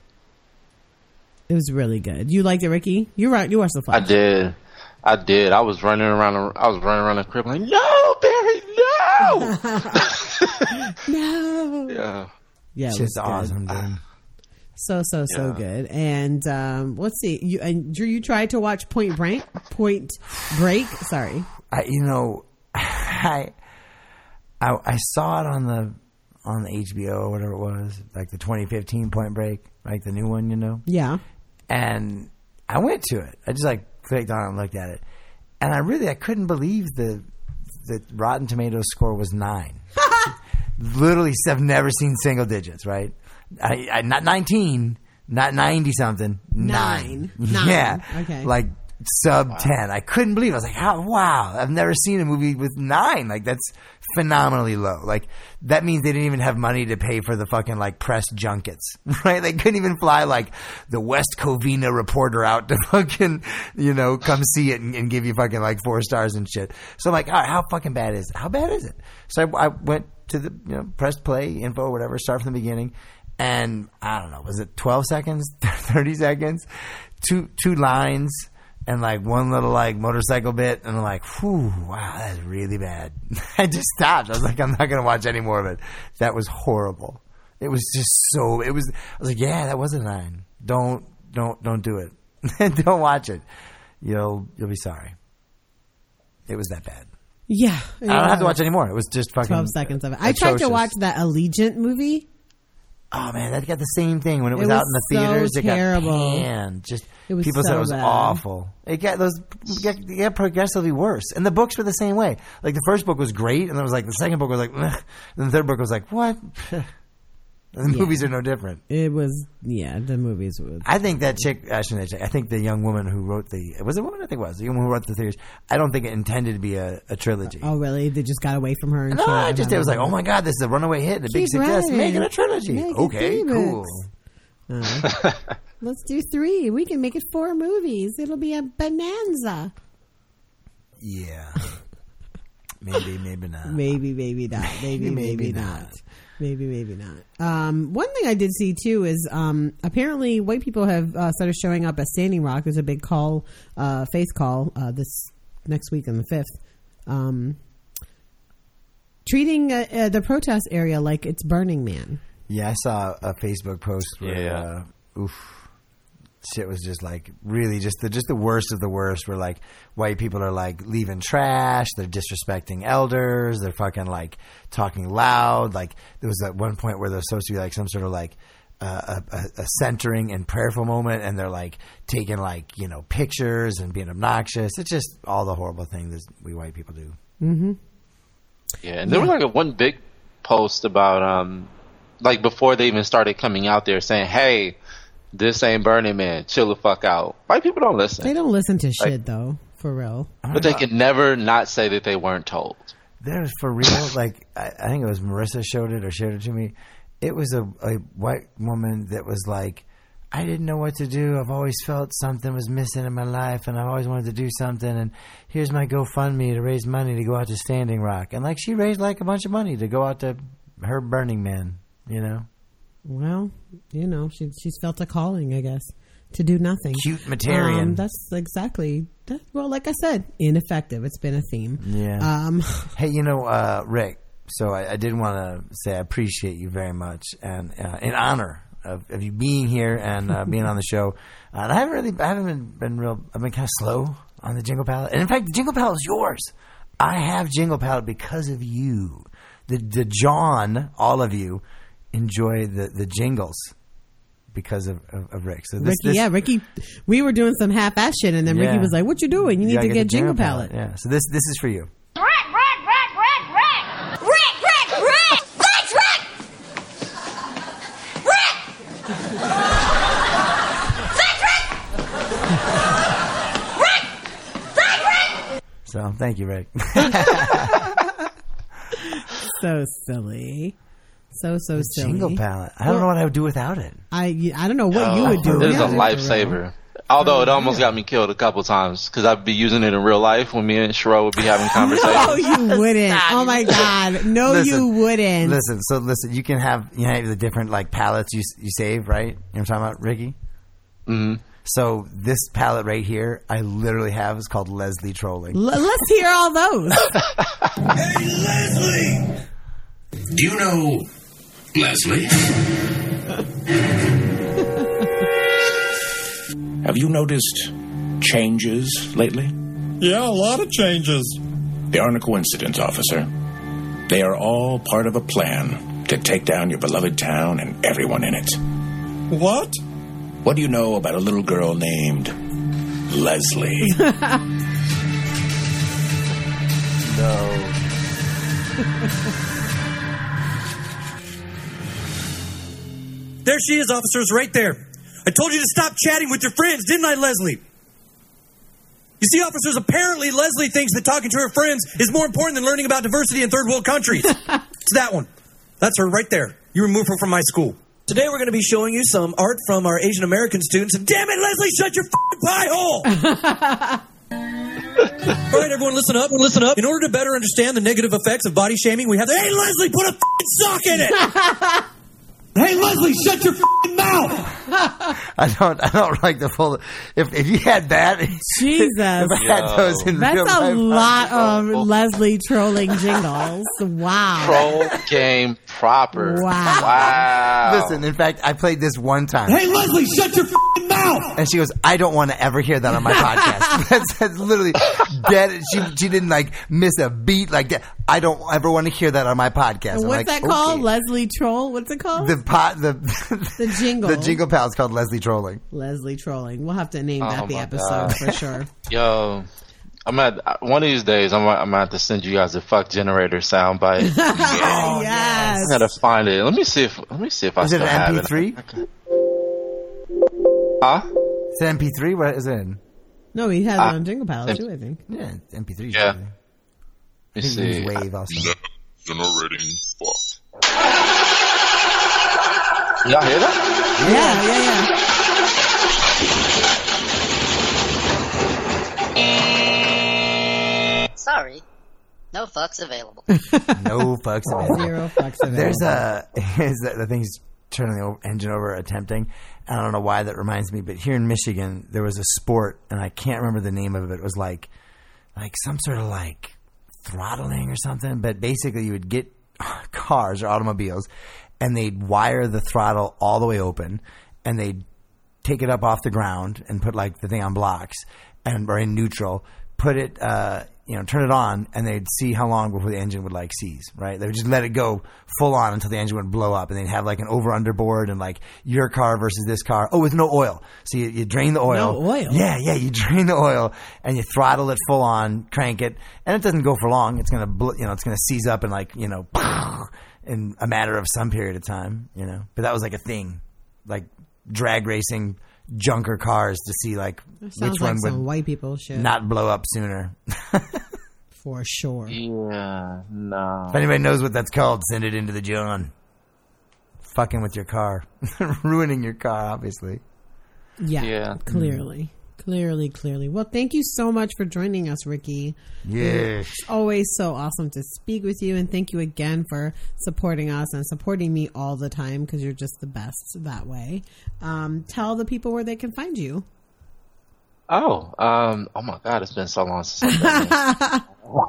It was really good. You liked it, Ricky? You right? You watched The I Flash? did. I did. I was running around. the- I was running around the crib like, no, Barry, no. No. Yeah. Yeah, it Shit's was good. awesome, dude. So so so Yeah. good. And um, let's see. You and Drew, you tried to watch Point Break. Point Break. Sorry. I, you know, I, I, I saw it on the on the H B O or whatever it was, like the twenty fifteen Point Break, like the new one, you know. Yeah. And I went to it. I just like clicked on it and looked at it, and I really I couldn't believe the the Rotten Tomatoes score was nine. literally have never seen single digits, right? I, I, not nineteen, not ninety something, nine. Nine. Yeah. Okay. Like sub wow. ten. I couldn't believe it. I was like, how, wow, I've never seen a movie with nine. Like, that's phenomenally low. Like, that means they didn't even have money to pay for the fucking, like, press junkets, right? They couldn't even fly, like, the West Covina reporter out to fucking, you know, come see it and, and give you fucking, like, four stars and shit. So I'm like, all right, how fucking bad is it? How bad is it? So I, I went to the, you know, pressed play, info, whatever, start from the beginning. And I don't know, was it twelve seconds, thirty seconds, two two lines, and like one little like motorcycle bit, and I'm like, whew, wow, that's really bad. I just stopped. I was like, I'm not gonna watch any more of it. That was horrible. It was just so. It was. I was like, yeah, that was a nine. Don't don't don't do it. Don't watch it. You'll you'll be sorry. It was that bad. Yeah, I don't have to watch anymore. It was just fucking twelve seconds of it. I tried to watch that Allegiant movie. Oh man, that got the same thing when it was, it was out in the theaters. So it terrible. got panned. Just it was people so said it was bad. awful. It got those it got, it got progressively worse, and the books were the same way. Like the first book was great, and then it was like the second book was like, ugh. And the third book was like, what? The yeah. movies are no different. It was, yeah, the movies were. I think that chick, actually, I think the young woman who wrote the, was it a woman? I think it was. The young woman who wrote the theories. I don't think it intended to be a, a trilogy. Oh, really? They just got away from her? And no, I just, it was like, oh my God, this is a runaway hit, a big success. Right. Make it a trilogy. Make okay, cool. Uh, let's do three. We can make it four movies. It'll be a bonanza. Yeah. Maybe, maybe not. Maybe, maybe not. Maybe, maybe, maybe not. not. Maybe, maybe not. Um, one thing I did see too is um, apparently white people have uh, started showing up at Standing Rock. There's a big call, uh, face call uh, this next week on the fifth, um, treating uh, uh, the protest area like it's Burning Man. Yeah, I saw a Facebook post where, yeah. uh, oof. Shit was just like really just the just the worst of the worst. Where like white people are like leaving trash, they're disrespecting elders, they're fucking like talking loud. Like there was at one point where there's supposed to be like some sort of like uh, a, a centering and prayerful moment, and they're like taking like you know pictures and being obnoxious. It's just all the horrible things that we white people do. Mm-hmm. Yeah, and there yeah. was like a one big post about um like before they even started coming out there saying, "Hey, this ain't Burning Man. Chill the fuck out." White people don't listen. They don't listen to like, shit, though, for real. But they can never not say that they weren't told. There's for real, like, I, I think it was Marissa showed it or shared it to me. It was a, a white woman that was like, I didn't know what to do. I've always felt something was missing in my life, and I've always wanted to do something. And here's my GoFundMe to raise money to go out to Standing Rock. And, like, she raised, like, a bunch of money to go out to her Burning Man, you know? Well, you know, she, she's felt a calling, I guess, to do nothing. Cute Materian. Um, that's exactly, that, well, like I said, ineffective. It's been a theme. Yeah. Um, hey, you know, uh, Rick, so I, I did want to say I appreciate you very much, and uh, in honor of, of you being here and uh, being on the show. Uh, and I haven't really, I haven't been, been real, I've been kind of slow on the Jingle Palette. And in fact, the Jingle Palette is yours. I have Jingle Palette because of you. The, the John, all of you, enjoy the, the jingles because of, of, of Rick. So this, Ricky, this, yeah, Ricky, we were doing some half-ass shit, and then yeah. Ricky was like, "What you doing? You need you to get, get Jingle, jingle Palette." palette. Yeah. So this this is for you. Rick, Rick, Rick, Rick, Rick, Rick, Rick, Rick, that's Rick, Rick, that's Rick, Rick, that's Rick. So thank you, Rick. So silly. So, so the silly. Jingle Palette. I don't well, know what I would do without it. I I don't know what oh, you would do. It is a lifesaver. Although it almost got me killed a couple times because I'd be using it in real life when me and Shiro would be having conversations. No, you wouldn't. Oh my God. No, listen, you wouldn't. Listen, so listen, you can have, you have the different like palettes you you save, right? You know what I'm talking about, Ricky? Mm-hmm. So this palette right here, I literally have is called Leslie Trolling. L- let's hear all those. Hey, Leslie! Do you know Leslie? Have you noticed changes lately? Yeah, a lot of changes. They aren't a coincidence, officer. They are all part of a plan to take down your beloved town and everyone in it. What? What do you know about a little girl named Leslie? No. There she is, officers, right there. I told you to stop chatting with your friends, didn't I, Leslie? You see, officers, apparently Leslie thinks that talking to her friends is more important than learning about diversity in third world countries. It's that one. That's her right there. You removed her from my school. Today we're going to be showing you some art from our Asian American students. And damn it, Leslie, shut your f***ing pie hole! All right, everyone, listen up. Listen up. In order to better understand the negative effects of body shaming, we have to... Hey, Leslie, put a f***ing sock in it! Hey, Leslie, shut your f***ing mouth! I don't. I don't like the full. If if you had that, Jesus, if I had those in that's real a life, lot of Leslie trolling jingles. Wow, Troll game proper. Wow. Wow. Listen, in fact, I played this one time. Hey, Leslie, shut your f***ing mouth! And she goes, I don't want to ever hear that on my podcast. that's, that's literally dead. She she didn't like miss a beat like that. I don't ever want to hear that on my podcast. What's I'm like, that okay. called? Leslie Troll? What's it called? The pot the the jingle. The jingle pal is called Leslie Trolling. Leslie Trolling. We'll have to name that Oh the my episode God. for sure. Yo, I'm at one of these days. I'm, I'm gonna have to send you guys a fuck generator soundbite. Oh, yes. I gotta find it. Let me see if let me see if I Is it still an have M P it. three? Huh? It's an M P three. What is it? In? No, he has Ah, it on Jingle Pals M- too, I think. Yeah, it's M P three. Yeah. I Let me think you see. use Wave also. Generating fuck. Y'all hear that? Yeah, yeah, yeah. Sorry. No fucks available. No fucks available. Zero fucks available. There's a is that the thing's turning the o- engine over, attempting. I don't know why that reminds me, but here in Michigan there was a sport, and I can't remember the name of it. It was like like some sort of like throttling or something. But basically, you would get cars or automobiles, and they'd wire the throttle all the way open, and they'd take it up off the ground and put like the thing on blocks and or in neutral, put it, uh, you know, turn it on, and they'd see how long before the engine would like seize, right? They would just let it go full on until the engine would blow up, and they'd have like an over under board and like your car versus this car. Oh, with no oil. So you, you drain the oil. No oil? Yeah, yeah. You drain the oil and you throttle it full on, crank it, and it doesn't go for long. It's gonna, bl- you know, it's gonna seize up in like, you know, in a matter of some period of time, you know. But that was like a thing, like drag racing junker cars to see like That sounds which like one some would white people shit. not blow up sooner. For sure. Yeah, no. If anybody knows what that's called, send it into the John. Fucking with your car. Ruining your car, obviously. Yeah, Yeah. clearly. Clearly, clearly. Well, thank you so much for joining us, Ricky. Yes. It's always so awesome to speak with you, and thank you again for supporting us and supporting me all the time because you're just the best that way. Um, tell the people where they can find you. Oh, um, oh my God, it's been so long since I've done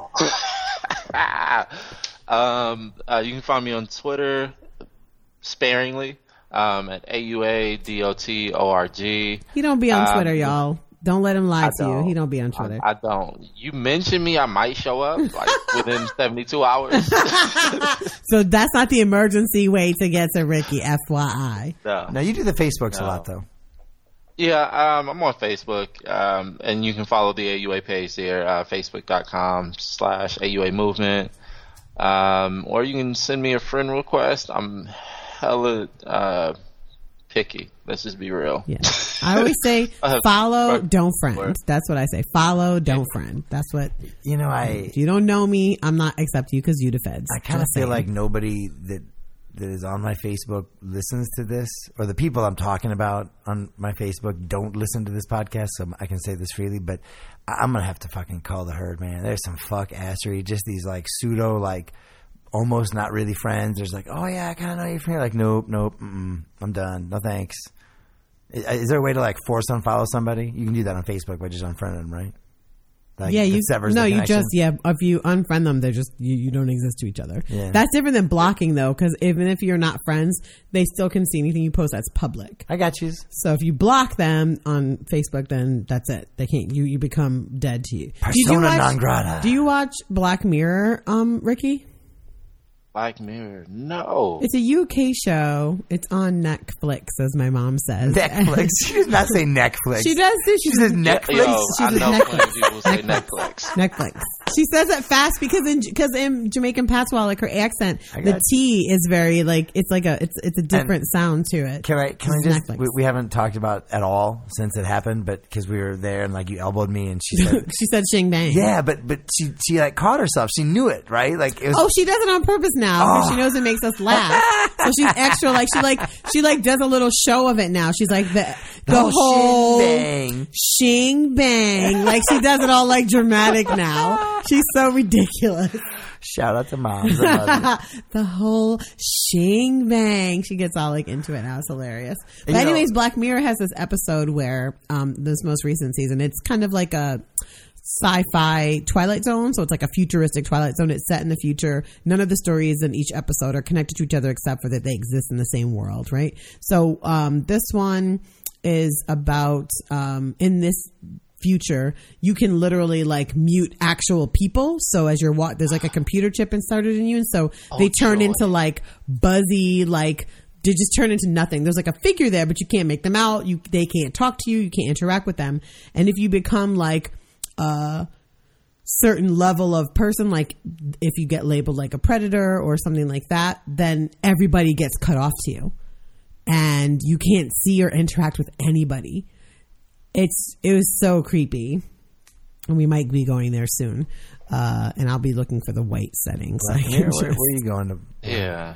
this. um, uh, you can find me on Twitter sparingly um, at A U A D O T O R G. He don't be on Um, Twitter, y'all. Don't let him lie I to you. don't. He don't be on Twitter. I, I don't. You mention me, I might show up like within seventy-two hours. So that's not the emergency way to get to Ricky, F Y I. No. Now, you do the Facebooks a No. lot, though. Yeah, um, I'm on Facebook, um, and you can follow the A U A page there, uh, facebook.com slash AUA movement. Um, or you can send me a friend request. I'm hella uh, picky. Let's just be real. Yeah. I always say Uh, follow, but- don't friend. That's what I say. Follow, don't friend. That's what. You know, I If you don't know me, I'm not accepting you because you the feds. I kind of Just feel saying. like nobody that that is on my Facebook listens to this, or the people I'm talking about on my Facebook don't listen to this podcast, so I can say this freely, but I- I'm going to have to fucking call the herd, man. There's some fuck assery, just these like pseudo, like almost not really friends. There's like, oh yeah, I kind of know you from here. Like, nope, nope, mm-mm, I'm done. No thanks. Is, is there a way to like force unfollow somebody? You can do that on Facebook by just unfriending them, right? Like, yeah, it you severs no, the you connection? just yeah. If you unfriend them, they're just you, you don't exist to each other. Yeah. That's different than blocking though, because even if you're not friends, they still can see anything you post that's public. I got you. So if you block them on Facebook, then that's it. They can't. You you become dead to you. Did you Persona watch- non grata. Do you watch Black Mirror, um, Ricky? Black Mirror. No. It's a U K show. It's on Netflix, as my mom says. Netflix. She does not say Netflix. She does. She, she says Netflix. Yo, she I says know Netflix. plenty of people say Netflix. Netflix. She says it fast because in because in Jamaican patois, like her accent, I the got T is very like it's like a it's it's a different And sound to it. Can I? Can I It's just? Netflix. We, we haven't talked about at all since it happened, but because we were there and like you elbowed me and she said, She said "shing bang." yeah, but but she she like caught herself. She knew it, right? Like it was. Oh, she does it on purpose now because Oh. she knows it makes us laugh. So she's extra like she like she like does a little show of it now. She's like the the, The whole whole shing bang. shing bang. Like she does it all like dramatic now. She's so ridiculous. Shout out to moms. I love you. The whole shing bang. She gets all like into it now. It's hilarious. But You know- anyways, Black Mirror has this episode where um this most recent season, it's kind of like a sci-fi Twilight Zone. So it's like a futuristic Twilight Zone. It's set in the future. None of the stories in each episode are connected to each other except for that they exist in the same world, right? So um this one is about um in this future you can literally like mute actual people. So as you're wa- there's like a computer chip inserted in you, and so they turn joy. into like buzzy, like they just turn into nothing. There's like a figure there, but you can't make them out. You they can't talk to you. You can't interact with them. And if you become like a certain level of person, like if you get labeled like a predator or something like that, then everybody gets cut off to you, and you can't see or interact with anybody. It's it was so creepy, and we might be going there soon. Uh, and I'll be looking for the white settings. So I Black can Mirror, where, just- where are you going to? Yeah.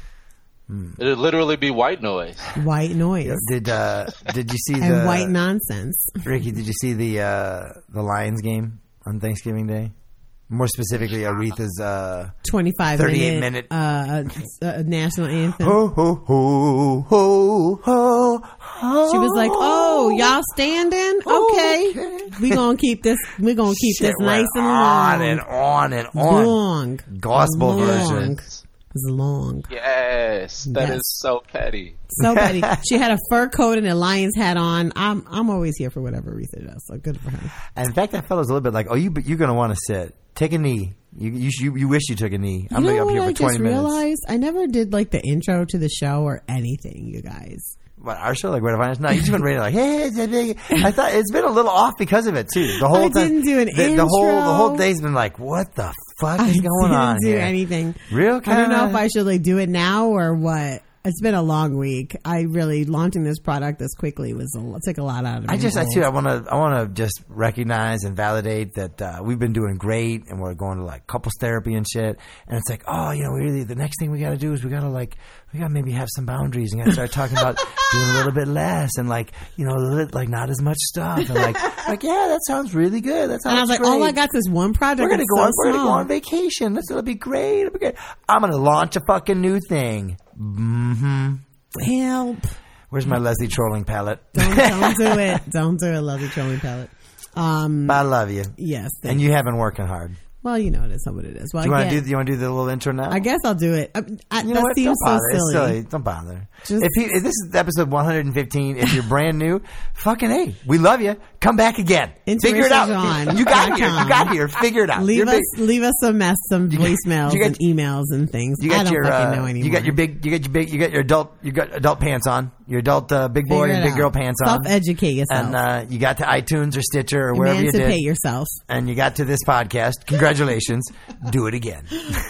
Hmm. It'd literally be white noise. White noise Did uh did you see and the white nonsense. Ricky? Did you see the uh the Lions game on Thanksgiving Day? More specifically, Aretha's uh, twenty-five thirty-eight minute, minute uh, uh, national anthem. Ho ho ho ho ho ho. She was like, "Oh, y'all standing? Okay, we gonna keep this. We gonna keep Shit this nice went and on long and on and on. long, Gospel long. version. It was long. Yes, that is Yes. so petty. So petty. She had a fur coat and a lion's hat on. I'm I'm always here for whatever Aretha does. So good for her. And in fact, that fellow's a little bit like, oh, you you're gonna want to sit. Take a knee. You you you, you wish you took a knee. I'm You gonna know be up what here I for twenty just minutes. realized? I never did like the intro to the show or anything, you guys. What, our show, like, where to find us? No, you just went radio like, hey, it's a big. I thought it's been a little off because of it too. The whole I time, didn't do an the, the whole the intro. whole day's been like, what the fuck is I going didn't on do here? anything. Real I don't know kinda- if I should like do it now or what. It's been a long week. I really launching this product this quickly was a, it took a lot out of me. I just, I too, I want to, I want to just recognize and validate that uh, we've been doing great, and we're going to like couples therapy and shit. And it's like, oh, you know, we really, the next thing we got to do is we got to like, we got to maybe have some boundaries and got to start talking about doing a little bit less and like, you know, a little, like not as much stuff. And like, like yeah, that sounds really good. That sounds. And I was like, great. all I got is one project. We're gonna It's go so on. We're gonna go small. on vacation. This will be great. It'll be great. I'm gonna launch a fucking new thing. Mm-hmm. Help. Where's my Leslie trolling palette? Don't, don't do it. Don't do it. Love the trolling palette. Um, I love you. Yes. And thank you have been working hard. Well, you know it is what it is. Well, do you want to again, do? You want to do the little intro now? I guess I'll do it. I, I, You know that what? seems Don't so bother. It's silly. silly. Don't bother. Just- if, you, if this is episode one hundred fifteen, if you're brand new, fucking hey, we love you. Come back again. Figure it out. Interracialjohn You got dot here. com. You got here. Figure it out. Leave You're us, big. leave us some mess, some voicemails you got- and emails and things. You got I don't your fucking uh, know anymore. you got your big you got your big you got your adult you got adult pants on. Your adult uh, big boy Figure and it big girl out. pants on. Self-educate yourself. And uh, you got to iTunes or Stitcher or wherever you Emancipate did. yourself. And you got to this podcast. Congratulations. Do it again.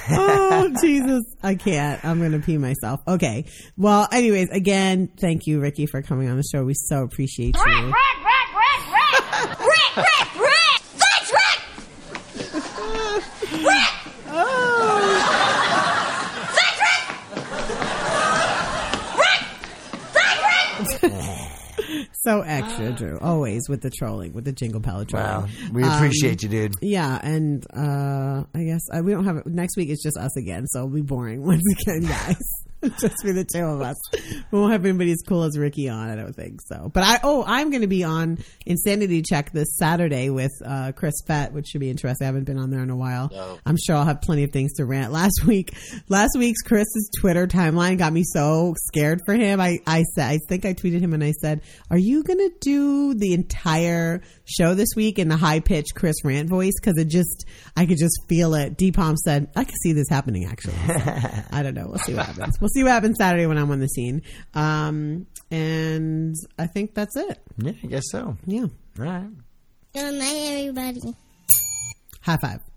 Oh, Jesus. I can't. I'm going to pee myself. Okay. Well, anyways, again, thank you, Ricky, for coming on the show. We so appreciate you. Rick, Rick, Rick, Rick, Rick! That's Rick! Rick! That's Rick! Rick! That's Rick! So extra, Drew. Always with the trolling, with the jingle palette trolling. Wow. We appreciate you, dude. Yeah, and uh, I guess uh, we don't have it. Next week it's just us again, so it'll be boring once again, guys. just be the two of us. We won't have anybody as cool as Ricky on. I don't think so. But I oh I'm going to be on Insanity Check this Saturday with uh, Chris Fett, which should be interesting. I haven't been on there in a while. No. I'm sure I'll have plenty of things to rant. Last week, last week's Chris's Twitter timeline got me so scared for him. I I said I think I tweeted him and I said, "Are you going to do the entire show this week in the high pitched Chris rant voice?" Because it just I could just feel it. D-Palm said, "I can see this happening." Actually, so, I don't know. We'll see what happens. We'll see what happens Saturday when I'm on the scene. Um, and I think that's it. Yeah, I guess so. Yeah. All right. Good night, everybody. High five.